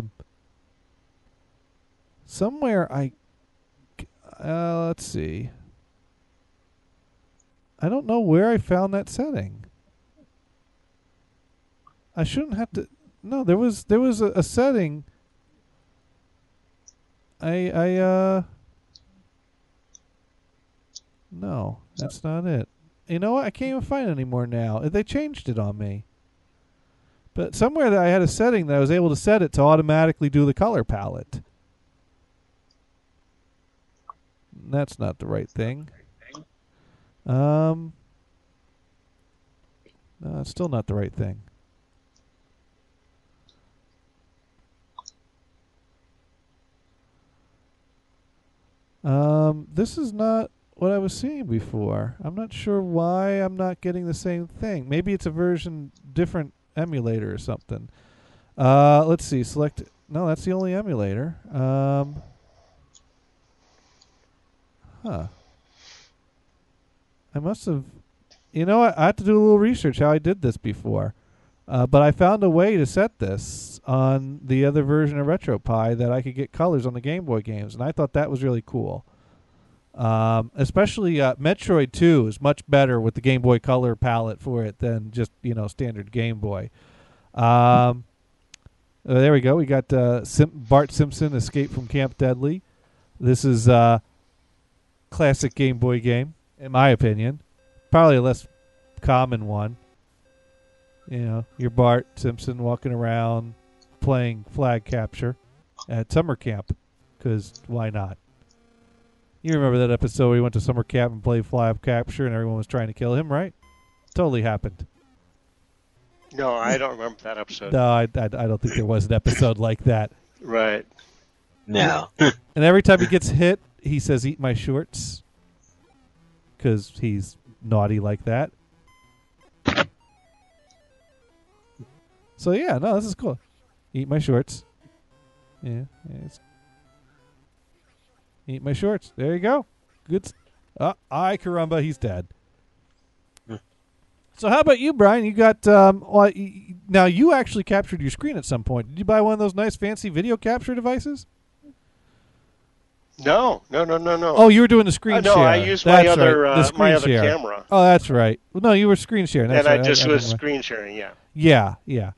Somewhere let's see. I don't know where I found that setting. I shouldn't have to. No, there was a setting. No, that's not it. You know what? I can't even find it anymore now. They changed it on me. But somewhere that I had a setting that I was able to set it to automatically do the color palette. That's not the right thing. No, it's still not the right thing. This is not what I was seeing before. I'm not sure why I'm not getting the same thing. Maybe it's a version different emulator or something. Let's see. Select. No, that's the only emulator. Huh. I must have. You know what? I have to do a little research how I did this before. But I found a way to set this on the other version of RetroPie that I could get colors on the Game Boy games, and I thought that was really cool. Especially Metroid 2 is much better with the Game Boy Color palette for it than just standard Game Boy. There we go. We got Bart Simpson Escape from Camp Deadly. This is a classic Game Boy game, in my opinion. Probably a less common one. You're Bart Simpson walking around playing flag capture at summer camp, because why not? You remember that episode where he went to summer camp and played flag capture and everyone was trying to kill him, right? Totally happened. No, I don't remember that episode. No, I don't think there was an episode like that. Right. No. And every time he gets hit, he says, "Eat my shorts," because he's naughty like that. So yeah, no, this is cool. Eat my shorts. Yeah. Eat my shorts. There you go. Good. Ay caramba, he's dead. So how about you, Brian? You got now you actually captured your screen at some point. Did you buy one of those nice fancy video capture devices? No. Oh, you were doing the screen share. No, I used that's my other right. my other share. camera. Oh, that's right. Well, no, you were screen sharing. That's and right. I just was remember. screen sharing. Yeah. Yeah. Yeah.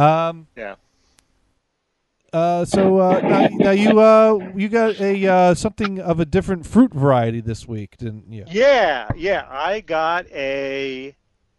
So now you got a something of a different fruit variety this week, didn't you? Yeah. I got a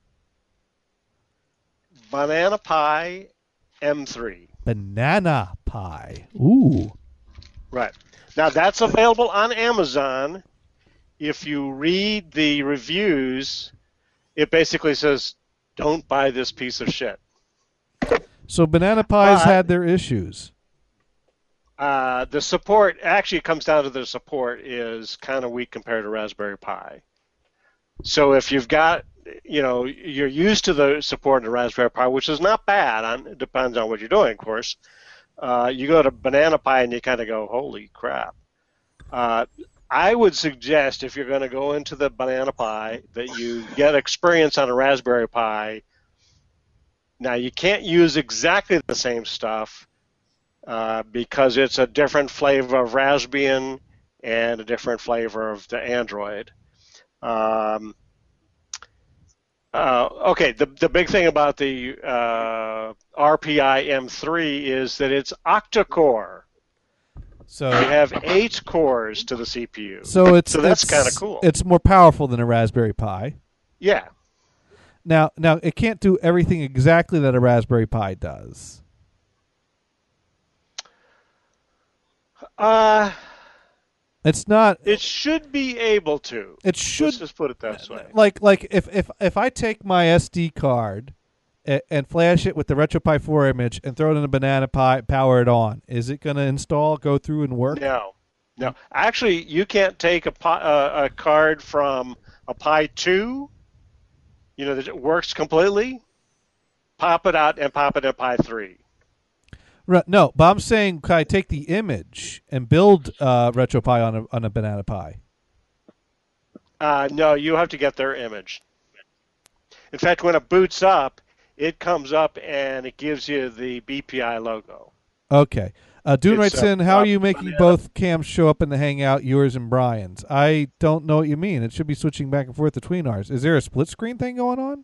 Banana Pie M3. Banana pie. Ooh. Right. Now that's available on Amazon if you read the reviews, it basically says, "Don't buy this piece of shit." So Banana Pi's But- had their issues. The support actually comes down to the support is kind of weak compared to Raspberry Pi. So if you've got, you're used to the support of the Raspberry Pi, which is not bad. It depends on what you're doing, of course. You go to Banana Pi and you kind of go, holy crap. I would suggest if you're going to go into the Banana Pi that you get experience on a Raspberry Pi. Now, you can't use exactly the same stuff because it's a different flavor of Raspbian and a different flavor of the Android. Okay, the big thing about the RPI M3 is that it's octa-core. So You have 8 cores to the CPU. so that's kind of cool. It's more powerful than a Raspberry Pi. Yeah. Now it can't do everything exactly that a Raspberry Pi does. It's not. It should be able to. It should. Let's just put it this way. Like if I take my SD card and flash it with the RetroPie 4 image and throw it in a Banana Pi, power it on, is it going to install, go through, and work? No. Actually, you can't take a card from a Pi 2, that it works completely, pop it out and pop it in Pi 3. Right, no, but I'm saying, can I take the image and build RetroPie on a Banana Pi? No, you have to get their image. In fact, when it boots up, it comes up and it gives you the BPI logo. Okay. Dune It's, writes in, how are you making Banana. both cams show up in the Hangout, yours and Brian's? I don't know what you mean. It should be switching back and forth between ours. Is there a split screen thing going on?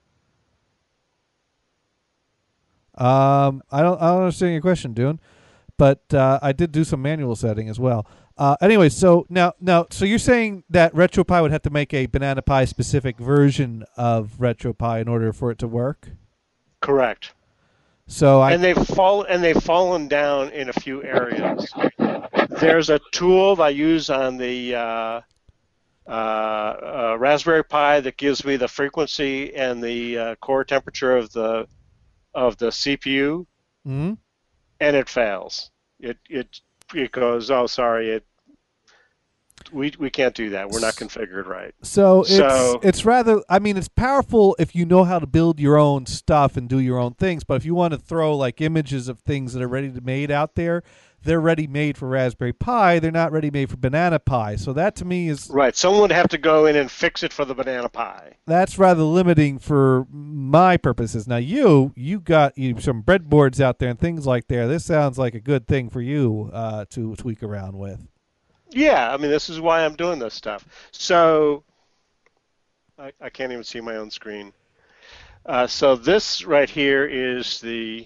I don't understand your question, Dune, but I did do some manual setting as well. Anyway, so now, so you're saying that RetroPie would have to make a Banana Pi specific version of RetroPie in order for it to work? Correct. So And they've fallen down in a few areas. There's a tool that I use on the Raspberry Pi that gives me the frequency and the core temperature of the CPU, Mhm. and it fails. It goes, oh, sorry, we can't do that. We're not configured right. So So- it's rather, I mean, it's powerful if you know how to build your own stuff and do your own things. But if you want to throw like images of things that are ready to made out there, they're ready made for Raspberry Pi. They're not ready made for Banana Pi. So that to me is Right. Someone would have to go in and fix it for the Banana Pi. that's rather limiting for my purposes. Now you got some breadboards out there and things like that. This sounds like a good thing for you to tweak around with. Yeah, I mean, this is why I'm doing this stuff. So I can't even see my own screen. So this right here is the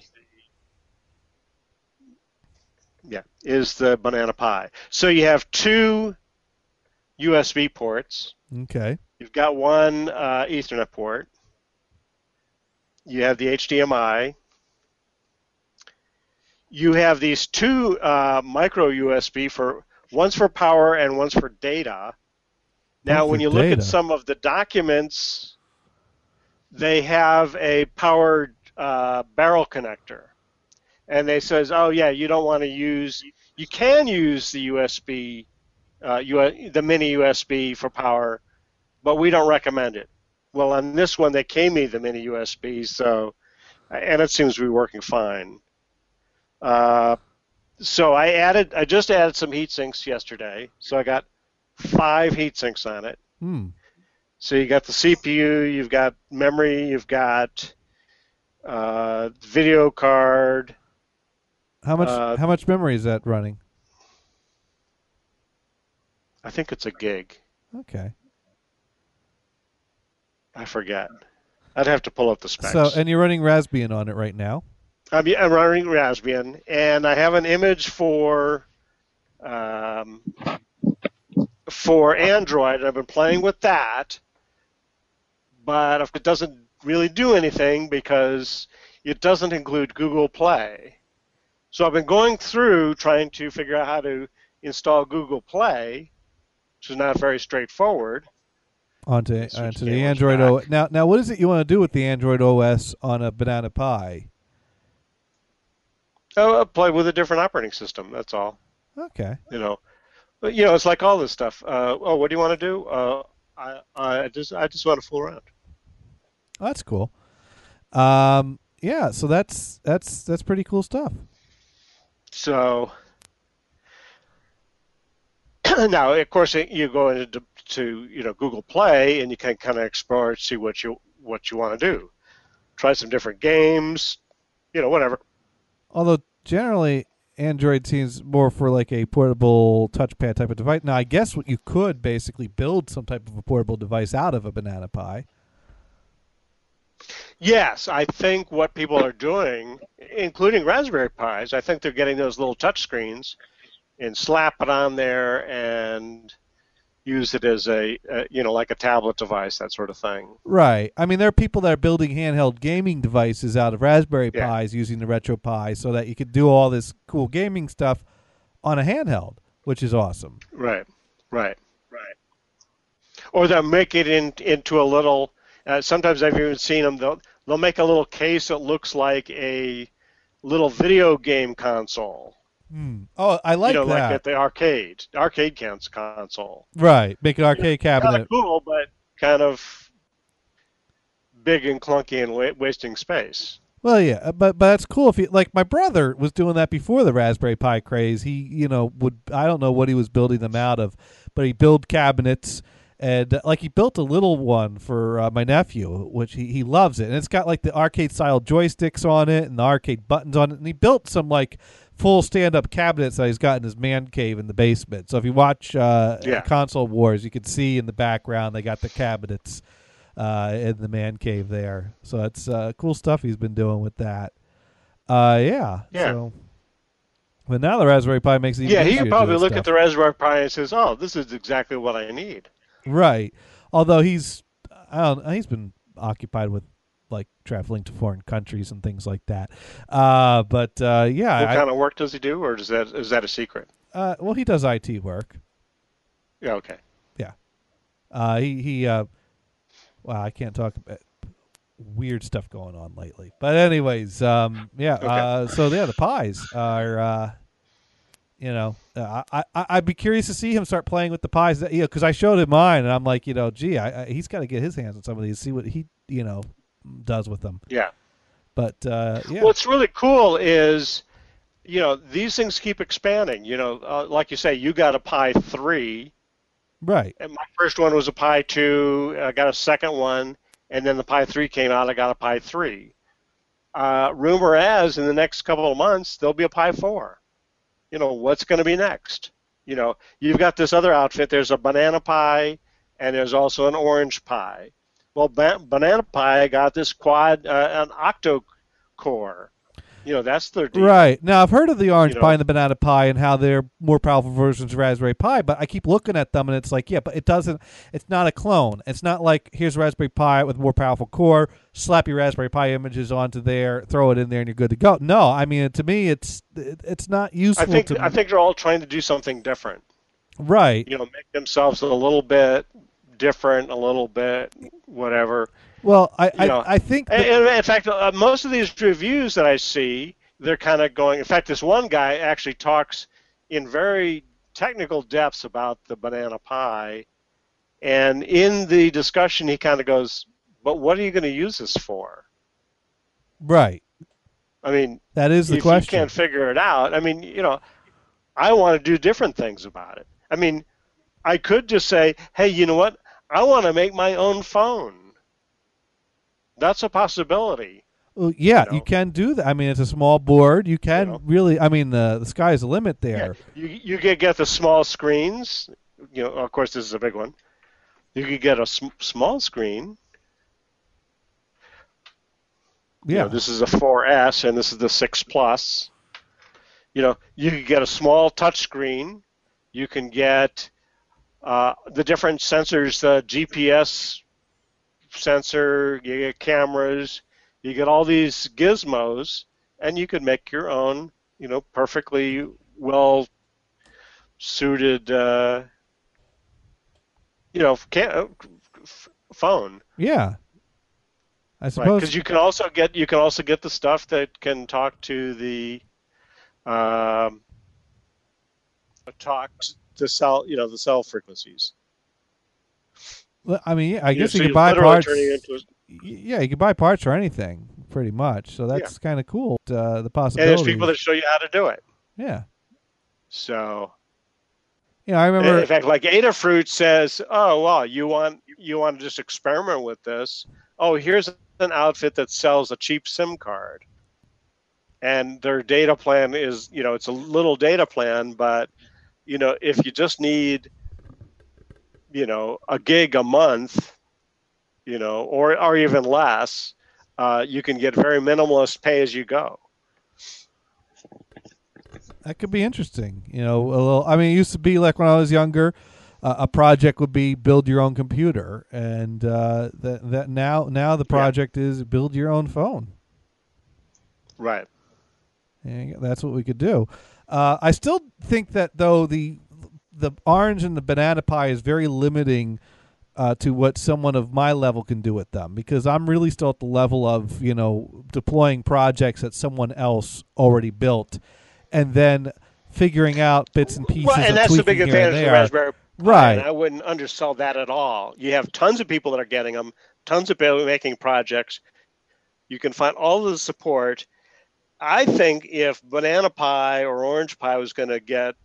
Banana Pi. So you have 2 USB ports. Okay. You've got one Ethernet port. You have the HDMI. You have these 2 micro USB one's for power and one's for data. Now, One when for you look data. at some of the documents, they have a powered barrel connector. And they says, oh, yeah, you don't want to use, you can use the USB, the mini USB for power, but we don't recommend it. Well, on this one, they came me the mini USB, and it seems to be working fine. So I just added some heat sinks yesterday. So I got 5 heat sinks on it. So you got the CPU, you've got memory, you've got video card. How much memory is that running? I think it's a gig. Okay. I forget. I'd have to pull up the specs. So and you're running Raspbian on it right now? I'm running Raspbian, and I have an image for Android. I've been playing with that, but it doesn't really do anything because it doesn't include Google Play. So I've been going through trying to figure out how to install Google Play which is not very straightforward. onto Switch the cameras Android back. OS. Now, what is it you want to do with the Android OS on a Banana Pi? Play with a different operating system. That's all. Okay. But it's like all this stuff. What do you want to do? I just want to fool around. Oh, that's cool. Yeah, so that's pretty cool stuff. So now, of course, you go into Google Play and you can kind of explore and see what you want to do. Try some different games, whatever. Although generally Android seems more for like a portable touchpad type of device. Now, I guess what you could basically build some type of a portable device out of a Banana Pi. Yes, I think what people are doing, including Raspberry Pis, I think they're getting those little touch screens and slap it on there and use it as like a tablet device, that sort of thing. Right. I mean, there are people that are building handheld gaming devices out of Raspberry Yeah. Pis using the RetroPie so that you could do all this cool gaming stuff on a handheld, which is awesome. Right. Or they'll make it into a little. Sometimes I've even seen them. They'll make a little case that looks like a little video game console. Oh, I like that. Like at the arcade console. Right. Make an arcade Kind cabinet. of cool, but kind of big and clunky and wasting space. Well, yeah, but that's cool. If you like, my brother was doing that before the Raspberry Pi craze. He, would, I don't know what he was building them out of, but he built cabinets, and like he built a little one for my nephew, which he loves it, and it's got like the arcade style joysticks on it and the arcade buttons on it, and he built some like full stand up cabinets that he's got in his man cave in the basement. So if you watch Console Wars, you can see in the background they got the cabinets in the man cave there. So that's cool stuff he's been doing with that. Yeah. So, but now the Raspberry Pi makes it even he easier could to probably do look stuff. at the Raspberry Pi and says, "Oh, this is exactly what I need." Right. Although he's been occupied with like traveling to foreign countries and things like that. But What kind of work does he do, or is that a secret? well, he does IT work. Yeah. Okay. Yeah. He well, I can't talk about weird stuff going on lately. But anyways, yeah. Okay. So yeah, the Pis are, I'd be curious to see him start playing with the Pis. Because I showed him mine, and I'm like, gee, he's got to get his hands on some of these, see what he, does with them. Yeah. But yeah. What's really cool is, these things keep expanding. Like you say, you got a Pi 3. Right. And my first one was a Pi 2. I got a second one, and then the Pi 3 came out. I got a Pi 3. Rumor has, in the next couple of months, there'll be a Pi 4. What's going to be next? You've got this other outfit. There's a Banana Pi, and there's also an Orange Pi. Well, Banana Pi got this an octo-core. That's their deal. Right. Now, I've heard of the Orange You know? Pi and the Banana Pi and how they're more powerful versions of Raspberry Pi, but I keep looking at them and it's like, yeah, but it's not a clone. It's not like, here's Raspberry Pi with a more powerful core, slap your Raspberry Pi images onto there, throw it in there, and you're good to go. No, I mean, to me, it's not useful I think they're all trying to do something different. Right. Make themselves a little bit different, a little bit whatever. Well, I think that, And in fact, most of these reviews that I see, they're kind of going. In fact, this one guy actually talks in very technical depths about the Banana Pi, and in the discussion, he kind of goes, "But what are you going to use this for?" right. I mean, That is the if question. you can't figure it out, I mean, I want to do different things about it. I mean, I could just say, "Hey, you know what? I want to make my own phone." That's a possibility. Well, yeah, you can do that. I mean, it's a small board. You can really. I mean, the sky's the limit there. Yeah. You could get the small screens. Of course, this is a big one. You could get a small screen. Yeah. This is a 4S, and this is the 6 Plus. You could get a small touch screen. You can get the different sensors, the GPS sensor, you get cameras, you get all these gizmos, and you could make your own, perfectly well suited phone. Yeah, I Right, suppose. because you can also get the stuff that can talk to the cell, the cell frequencies. Well, I mean, I guess you So could you're buy literally parts. turning it into Yeah, you could buy parts for anything, pretty much. So yeah. that's kind of cool. The And possibilities. there's people that show you how to do it. Yeah. So I remember. in fact, like Adafruit says, "Oh, well, you want to just experiment with this? Oh, here's an outfit that sells a cheap SIM card, and their data plan is, it's a little data plan, but if you just need, a gig a month, or even less, you can get very minimalist pay as you go." That could be interesting. A little. I mean, it used to be like when I was younger, a project would be build your own computer, and that now the project is build your own phone. Right. And that's what we could do. I still think that though the orange and the banana pie is very limiting to what someone of my level can do with them, because I'm really still at the level of deploying projects that someone else already built, and then figuring out bits and pieces. Right, and that's the big tweaking here and advantage of the there. Raspberry Pi. Right. And I wouldn't undersell that at all. You have tons of people that are getting them, tons of people making projects. You can find all of the support. I think if Banana Pi or Orange Pi was going to get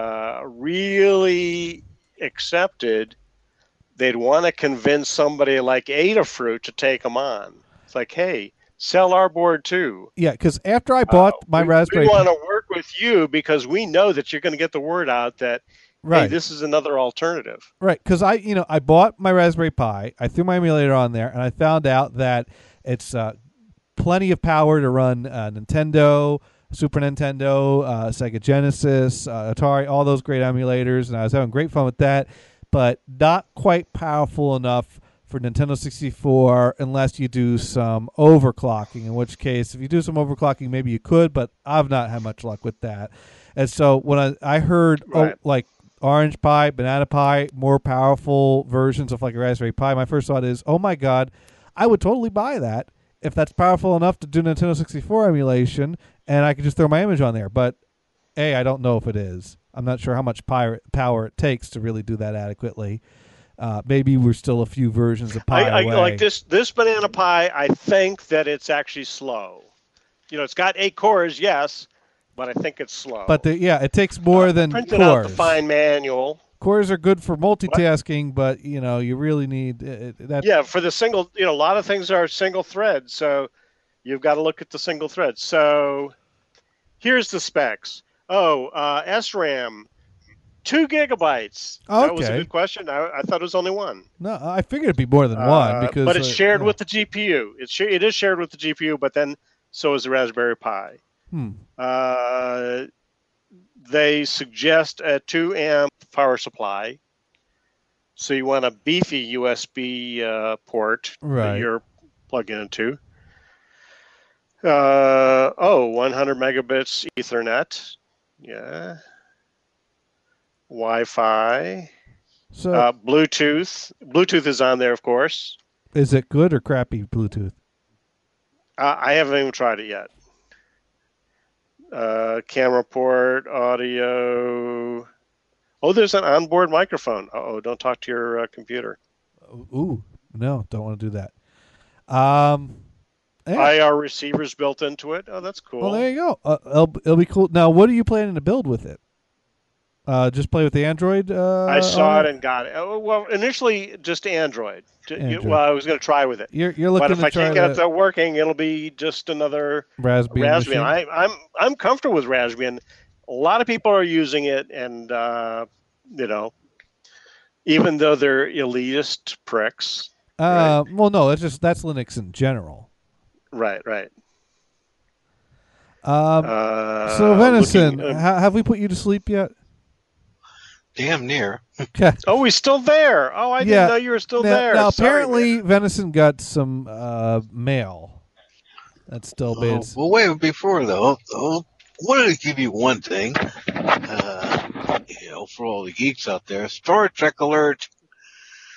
really accepted, they'd want to convince somebody like Adafruit to take them on. It's like, hey, sell our board too. Yeah, because after I bought my Raspberry we Pi, want to work with you because we know that you're going to get the word out that, right, hey, this is another alternative. Right, because I bought my Raspberry Pi, I threw my emulator on there, and I found out that it's plenty of power to run Nintendo, Super Nintendo, Sega Genesis, Atari, all those great emulators, and I was having great fun with that, but not quite powerful enough for Nintendo 64 unless you do some overclocking, in which case, if you do some overclocking, maybe you could, but I've not had much luck with that. And so when I heard, like, Orange Pi, Banana Pi, more powerful versions of like a Raspberry Pi, my first thought is, oh my God, I would totally buy that if that's powerful enough to do Nintendo 64 emulation, and I could just throw my image on there. But I don't know if it is. I'm not sure how much power it takes to really do that adequately. Maybe we're still a few versions of Pi away. Like this Banana Pi, I think that it's actually slow. It's got 8 cores, yes, but I think it's slow. But it takes more than printed cores. Out the fine manual. Cores are good for multitasking, but you really need that. Yeah, for the single. A lot of things are single thread, so you've got to look at the single thread. So here's the specs. SRAM, 2 gigabytes. Okay. That was a good question. I thought it was only 1. No, I figured it'd be more than one because. But it's shared with the GPU. It is shared with the GPU, but then so is the Raspberry Pi. They suggest a 2 amp power supply. So you want a beefy USB port that you're plugging into. 100 megabits Ethernet. Yeah. Wi-Fi. So Bluetooth. Bluetooth is on there, of course. Is it good or crappy Bluetooth? I haven't even tried it yet. Camera port, audio. Oh, there's an onboard microphone. Don't talk to your computer. Ooh, no, don't want to do that. IR receivers built into it. Oh, that's cool. Well, there you go. It'll be cool. Now, what are you planning to build with it? Just play with the Android? I saw it and got it. Well, initially just Android. Android. Well, I was going to try with it. You're looking but if to I try can't get it working, it'll be just another Raspbian. I'm comfortable with Raspbian. A lot of people are using it, and even though they're elitist pricks. Right? Well, no, that's Linux in general. Right. So Venison, have we put you to sleep yet? Damn near. Okay. Oh, he's still there. Oh, I didn't know you were still there. Now, Sorry, apparently, Venison got some mail. That's still bad. Well, wait, before though, I wanted to give you one thing, for all the geeks out there. Star Trek alert.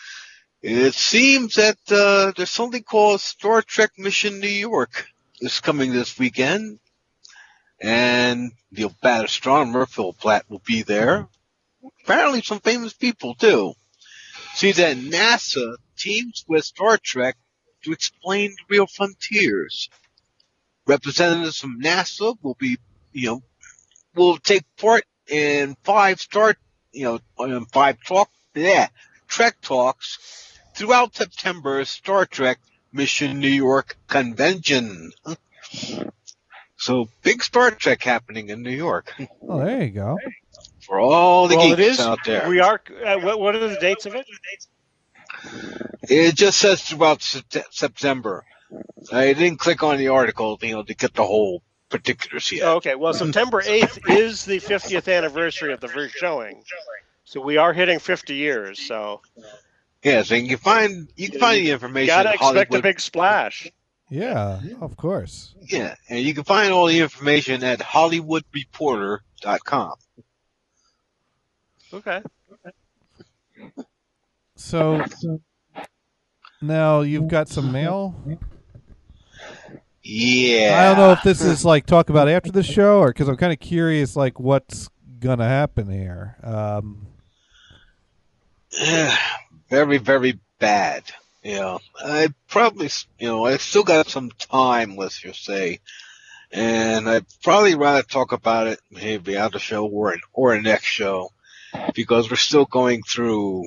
It seems that there's something called Star Trek Mission New York is coming this weekend, and the bad astronomer Phil Platt will be there. Apparently, some famous people too. See that NASA teams with Star Trek to explain the real frontiers. Representatives from NASA will take part in five Trek talks throughout September's Star Trek Mission New York convention. So big Star Trek happening in New York. Oh, there you go. For all the Well, it geeks is. out there. We are. What are the dates of it? It just says throughout September. I didn't click on the article, to get the whole particulars yet. Okay. Well, September 8th is the 50th anniversary of the first showing, so we are hitting 50 years. So Yes, and you can find the information. gotta at expect a Hollywood. big splash. Yeah, of course. Yeah, and you can find all the information at HollywoodReporter.com. Okay. So now you've got some mail. Yeah. I don't know if this is like talk about after the show, or because I'm kind of curious, like what's gonna happen here. Very, very bad. I probably, I still got some time, let's just say, and I'd probably rather talk about it maybe out the show or a next show, because we're still going through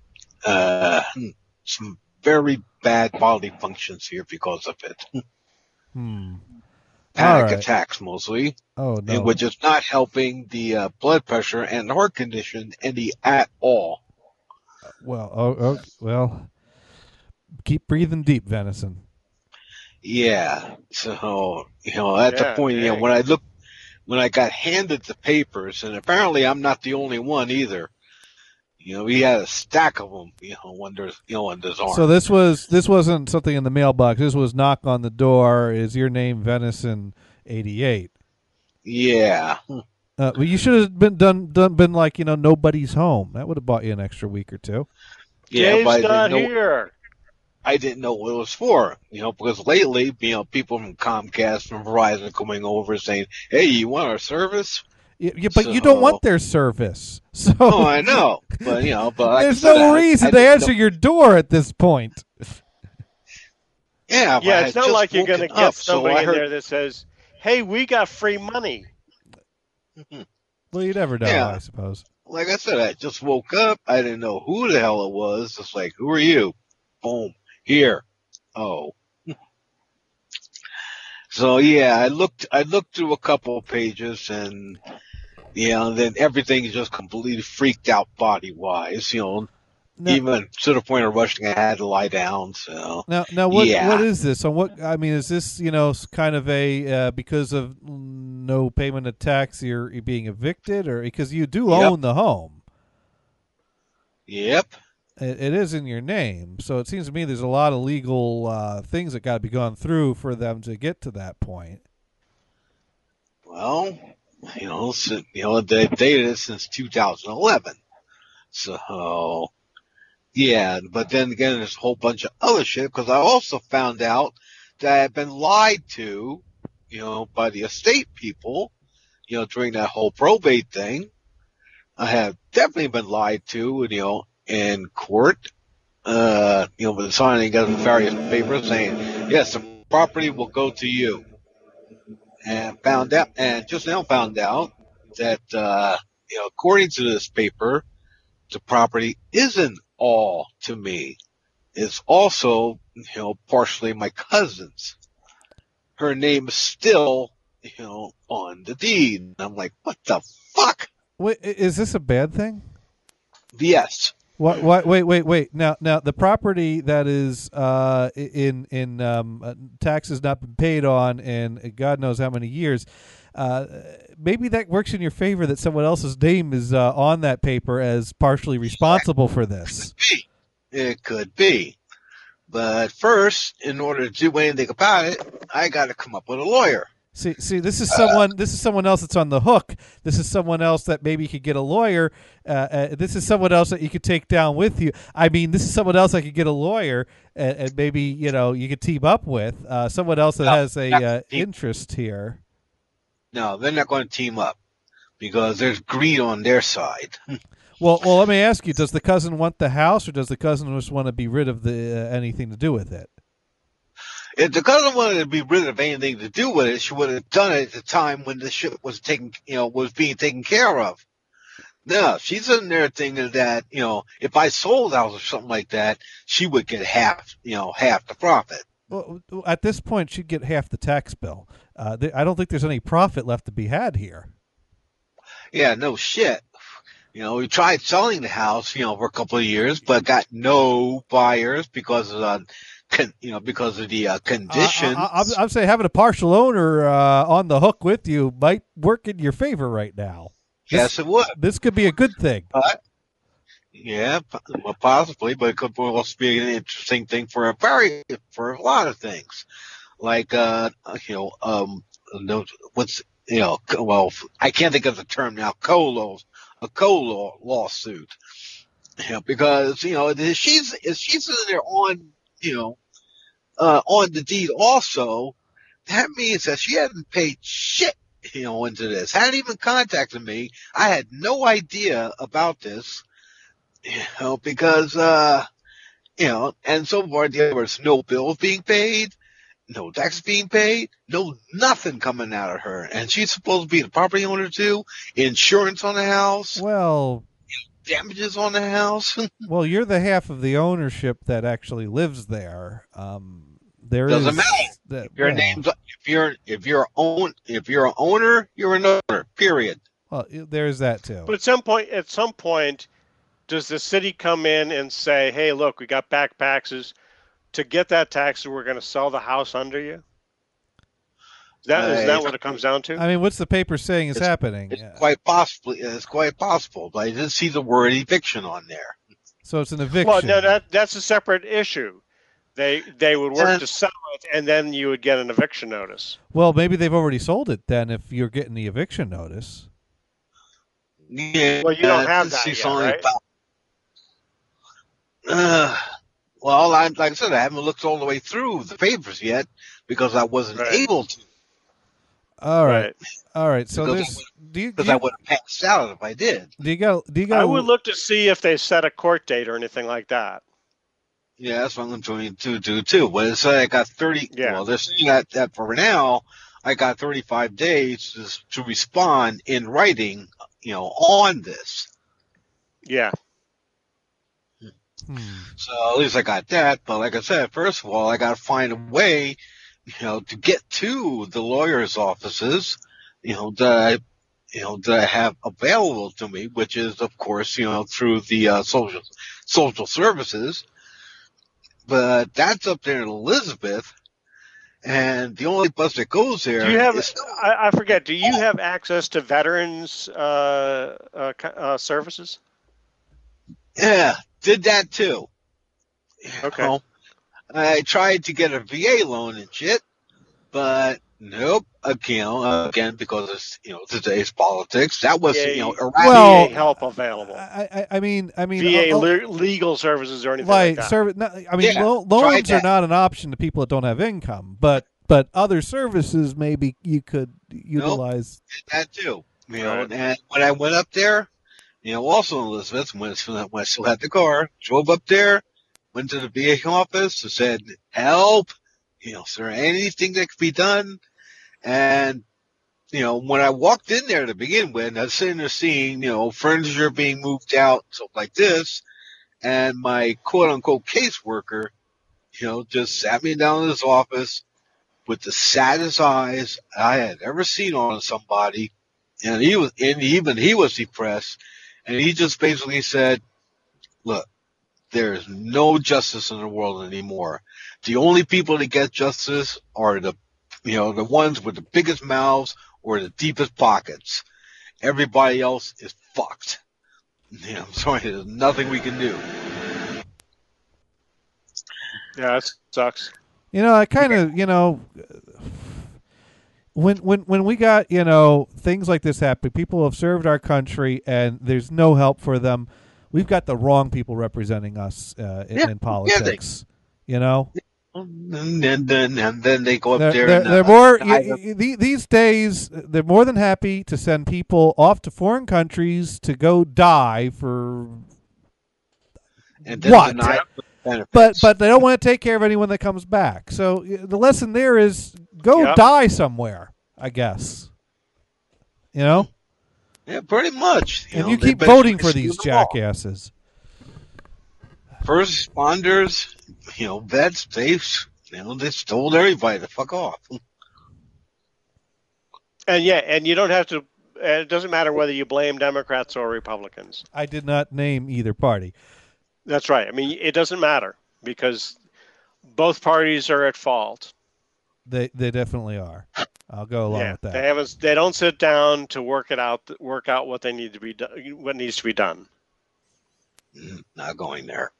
some very bad bodily functions here because of it. All Panic right. attacks mostly, Oh no. which is not helping the blood pressure and the heart condition any at all. Well, well. Keep breathing deep, Venison. Yeah. So, at the point, dang. when I got handed the papers, and apparently I'm not the only one either. He had a stack of them, under his arm. So this wasn't something in the mailbox. This was knock on the door. Is your name Venison 88? Yeah. Well, you should have been like nobody's home. That would have bought you an extra week or two. Yeah, Dave's but not here. I didn't know what it was for, because lately, people from Comcast and Verizon coming over saying, "Hey, you want our service?" Yeah, but you don't want their service. So Oh, I know, but like there's I said, no reason I to didn't answer your door at this point. Yeah, but Yeah, I it's had not like you're woken going to get up, so somebody I in heard- there that says, "Hey, we got free money." Well, you never know, Yeah. I suppose. Like I said, I just woke up. I didn't know who the hell it was. It's like, who are you? Boom. Here. Oh. So yeah, I looked through a couple of pages, and then everything is just completely freaked out body wise, Now, even to the point of rushing I had to lie down. So now, what Yeah. is this? So what? I mean, is this kind of a because of no payment of tax, you're being evicted, or because you do Yep. own the home? yep. It is in your name, so it seems to me there's a lot of legal things that got to be gone through for them to get to that point. Well, they dated it since 2011. So, yeah, but then again, there's a whole bunch of other shit, because I also found out that I had been lied to, by the estate people, during that whole probate thing. I have definitely been lied to, in court, with signing of various papers saying, yes, the property will go to you. And just now found out that, according to this paper, the property isn't all to me. It's also, partially my cousin's. Her name is still, on the deed. And I'm like, what the fuck? Wait, is this a bad thing? Yes. What? Wait. Now, the property that is in taxes not been paid on in God knows how many years. Maybe that works in your favor that someone else's name is on that paper as partially responsible for this. It could be. But first, in order to do anything about it, I got to come up with a lawyer. See, this is someone. This is someone else that's on the hook. This is someone else that maybe you could get a lawyer. This is someone else that you could take down with you. I mean, this is someone else that could get a lawyer, and maybe you could team up with someone else that has a interest here. No, they're not going to team up because there's greed on their side. Well, let me ask you: does the cousin want the house, or does the cousin just want to be rid of the anything to do with it? If the cousin wanted to be rid of anything to do with it, she would have done it at the time when the shit was being taken care of. No, she's in there thinking that, if I sold out or something like that, she would get half the profit. Well, at this point, she'd get half the tax bill. I don't think there's any profit left to be had here. Yeah, no shit. We tried selling the house, for a couple of years, but got no buyers because of the conditions. I'm saying having a partial owner on the hook with you might work in your favor right now. Yes, it would. This could be a good thing. Yeah, well, possibly, but it could also be an interesting thing for a lot of things, like well, I can't think of the term now. A lawsuit. Because if she's in there on the deed also, that means that she hadn't paid shit into this. Hadn't even contacted me. I had no idea about this. Because and so far there was no bills being paid, no taxes being paid, nothing coming out of her. And she's supposed to be the property owner too, insurance on the house. Well, damages on the house. Well, you're the half of the ownership that actually lives there. Doesn't matter. Your name's if you're an owner, you're an owner. Period. Well, there's that too. But at some point, does the city come in and say, "Hey, look, we got back taxes. To get that tax, we're going to sell the house under you"? Is that what it comes down to? I mean, what's the paper saying is happening? It's quite possible, but I didn't see the word eviction on there. So it's an eviction. Well, no, that's a separate issue. They would work to sell it, and then you would get an eviction notice. Well, maybe they've already sold it then if you're getting the eviction notice. Yeah, well, you don't have that yet, right? Well, like I said, I haven't looked all the way through the papers yet because I wasn't able to. All right. So because I would have passed out if I did. Do you go? I would look to see if they set a court date or anything like that. Yeah, that's what I'm trying to do too. But it's I got 30. Yeah. Well, they're saying that for now, I got 35 days to respond in writing, on this. Yeah. So at least I got that. But like I said, first of all, I got to find a way, to get to the lawyers' offices, that I have available to me, which is of course, through the social services. But that's up there in Elizabeth, and the only bus that goes there. Do you have? I forget. Do you have access to veterans services? Yeah, did that too. Okay. I tried to get a VA loan and shit, but nope. Again, because it's today's politics. That was VA help available. I mean, VA legal services or anything like that. Loans are not an option to people that don't have income, but other services maybe you could utilize. That too, And when I went up there, also in Elizabeth, when I still had the car, drove up there, went to the VA office and said, "Help! Is there anything that could be done?" And, when I walked in there to begin with, I was sitting there seeing, furniture being moved out, stuff like this. And my quote unquote caseworker, just sat me down in his office with the saddest eyes I had ever seen on somebody. And he was depressed. And he just basically said, "Look, there is no justice in the world anymore. The only people that get justice are the ones with the biggest mouths or the deepest pockets. Everybody else is fucked. I'm sorry, there's nothing we can do." Yeah, it sucks. I kind of, when we got things like this happen, people have served our country and there's no help for them. We've got the wrong people representing us in politics. And then they go up there. They're more these days. They're more than happy to send people off to foreign countries to go die for and then what? deny benefits. But they don't want to take care of anyone that comes back. So the lesson there is go die somewhere, I guess. Yeah, pretty much. And you keep voting for these jackasses. First responders, vets, they told everybody to fuck off. And and you don't have to. It doesn't matter whether you blame Democrats or Republicans. I did not name either party. That's right. I mean, it doesn't matter because both parties are at fault. They definitely are. I'll go along with that. They don't sit down to work out what they need to be done, what needs to be done. Not going there.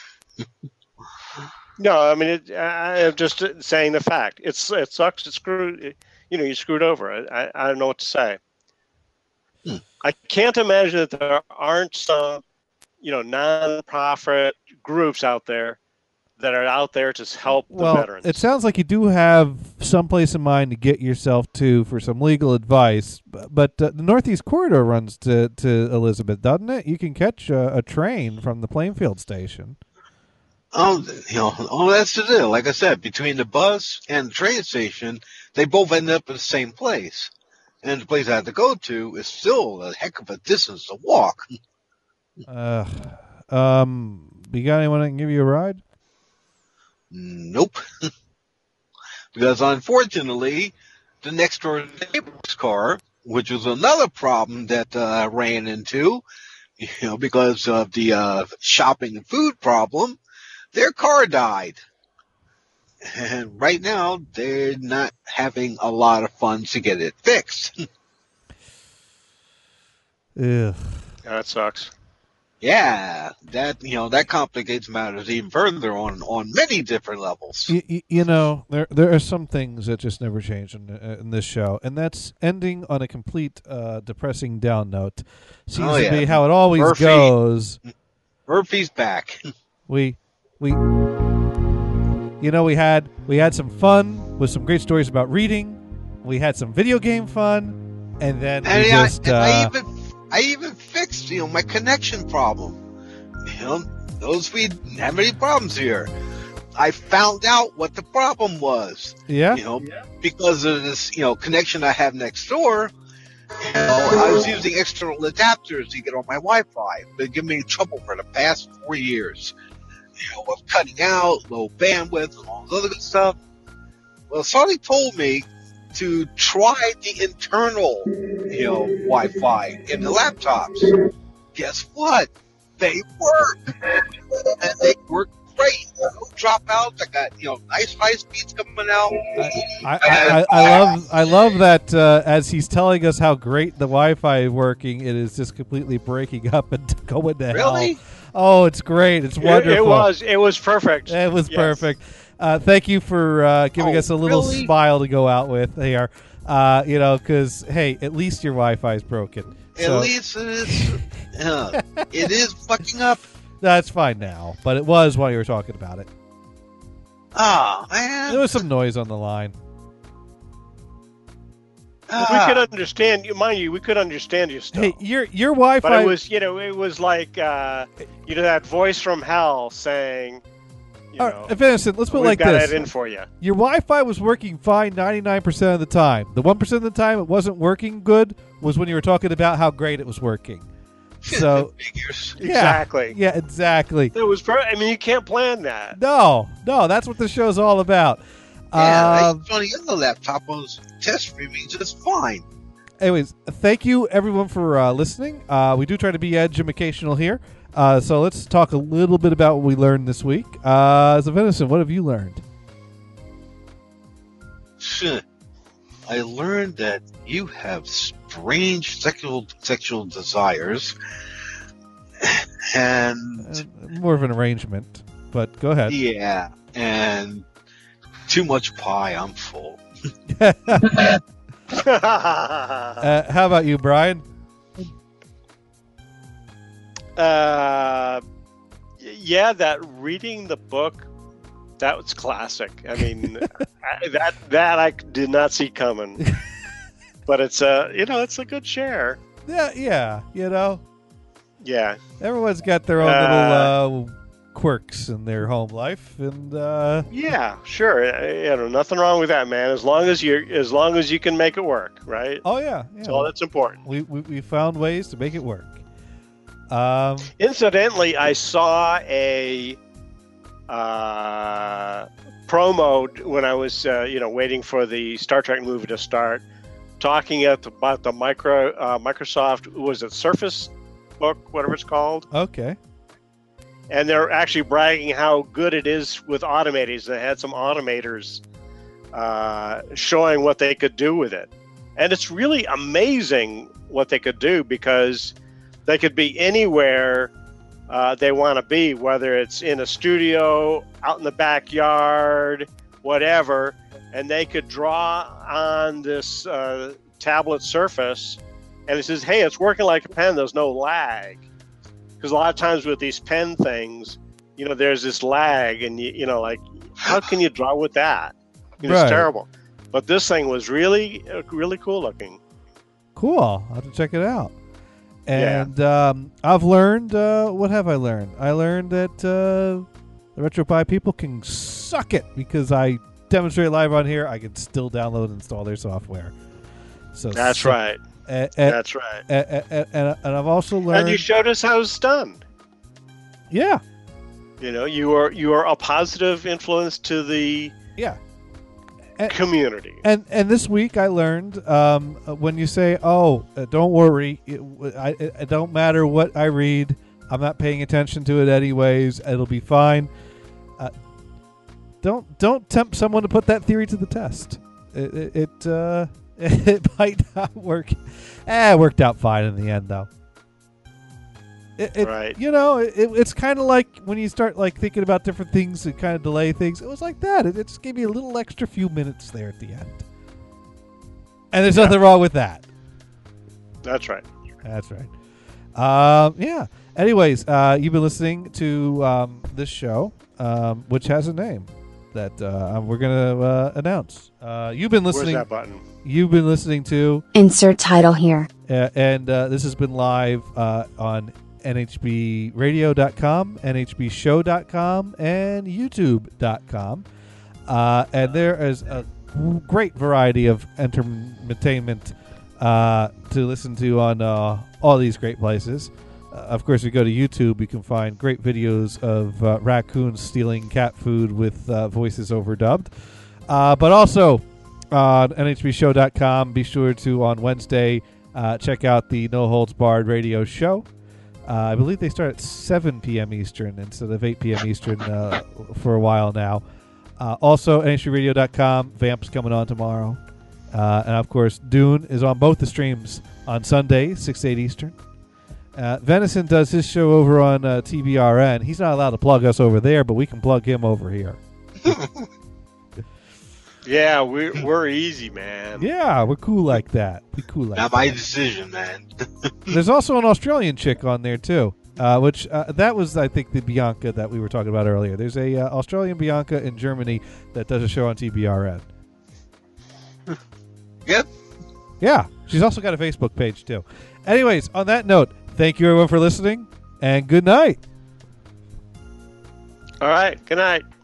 No, I mean, I'm just saying the fact. It sucks. It's screwed. You screwed over. I don't know what to say. I can't imagine that there aren't some, non-profit groups out there that are out there to help the veterans. It sounds like you do have some place in mind to get yourself to for some legal advice, but the Northeast Corridor runs to Elizabeth, doesn't it? You can catch a train from the Plainfield station. That's the deal. Like I said, between the bus and the train station, they both end up at the same place. And the place I had to go to is still a heck of a distance to walk. You got anyone that can give you a ride? Nope. Because unfortunately, the next door neighbor's car, which was another problem that I ran into, because of the shopping and food problem, their car died. And right now, they're not having a lot of funds to get it fixed. Ugh. That sucks. Yeah, that complicates matters even further on many different levels. There are some things that just never change in this show, and that's ending on a complete depressing down note. Seems to be how it always goes. Murphy's back. We had some fun with some great stories about reading. We had some video game fun, and then I even fixed, my connection problem. Those we have any problems here. I found out what the problem was. Yeah. Because of this, connection I have next door. I was using external adapters to get on my Wi-Fi. They've given me trouble for the past 4 years. With cutting out, low bandwidth, and all this other good stuff. Well, somebody told me to try the internal, Wi-Fi in the laptops. Guess what? They work, and they work great. No dropouts. I got nice high speeds coming out. I love that as he's telling us how great the Wi-Fi is working, it is just completely breaking up and going to hell. Oh, it's great! It's wonderful. It was perfect. It was perfect. Thank you for giving us a little smile to go out with here. Because hey, at least your Wi-Fi is broken. At least it is fucking up. That's fine now, but it was while you were talking about it. Oh man, there was some noise on the line. We could understand you, mind you. We could understand you still. Hey, your Wi-Fi. But it was like that voice from hell saying. Vincent, let's put it like this. We've got it in for you. Your Wi-Fi was working fine 99% of the time. The 1% of the time it wasn't working good was when you were talking about how great it was working. So exactly. Yeah, exactly. It was. You can't plan that. No, that's what the show's all about. Yeah, on the other laptop was test streaming just fine. Anyways, thank you everyone for listening. We do try to be educational here. So let's talk a little bit about what we learned this week. So Venison, what have you learned? I learned that you have strange sexual desires, and more of an arrangement. But go ahead. Yeah, and too much pie. I'm full. How about you, Brian? Yeah, that reading the book, that was classic. I mean, that I did not see coming. But it's it's a good share. Yeah. Yeah. Everyone's got their own little quirks in their home life, and yeah, sure. Nothing wrong with that, man. As long as you can make it work, right? oh yeah, That's all that's important. we found ways to make it work. Incidentally, I saw a promo when I was waiting for the Star Trek movie to start, talking about the Microsoft, was it Surface Book, whatever it's called. Okay. And they're actually bragging how good it is with automators. They had some automators showing what they could do with it. And it's really amazing what they could do, because they could be anywhere they want to be, whether it's in a studio, out in the backyard, whatever. And they could draw on this tablet surface, and it says, hey, it's working like a pen. There's no lag. Because a lot of times with these pen things, there's this lag, and like, how can you draw with that? It's Right. terrible. But this thing was really, really cool looking. Cool. I'll have to check it out. And I've learned, what have I learned? I learned that the RetroPie people can suck it, because I demonstrate live on here. I can still download and install their software. So That's right. That's right. And I've also learned. And you showed us how it's done. Yeah. You are a positive influence to the community. And this week I learned when you say, don't worry, it don't matter what I read, I'm not paying attention to it anyways, it'll be fine. Don't tempt someone to put that theory to the test. It might not work. It worked out fine in the end, though. Right. It's kind of like when you start thinking about different things and kind of delay things. It was like that. It just gave me a little extra few minutes there at the end. And there's nothing wrong with that. That's right. That's right. Yeah. Anyways, you've been listening to this show, which has a name that we're going to announce. You've been listening. Where's that button? You've been listening to Insert title here. and this has been live on nhbradio.com, nhbshow.com, and youtube.com. And there is a great variety of entertainment to listen to on all these great places. Of course, if you go to YouTube, you can find great videos of raccoons stealing cat food with voices overdubbed. But also on nhbshow.com, be sure to, on Wednesday, check out the No Holds Barred radio show. I believe they start at 7 p.m. Eastern instead of 8 p.m. Eastern for a while now. Also, nhbradio.com, Vamp's coming on tomorrow. And, of course, Dune is on both the streams on Sunday, 6 to 8 Eastern. Venison does his show over on TBRN. He's not allowed to plug us over there, but we can plug him over here. Yeah, we're easy, man. Yeah, we're cool like that. Not my decision, man. There's also an Australian chick on there, too, which that was, I think, the Bianca that we were talking about earlier. There's a Australian Bianca in Germany that does a show on TBRN. Yep. Yeah, she's also got a Facebook page, too. Anyways, on that note, thank you, everyone, for listening, and good night. All right, good night.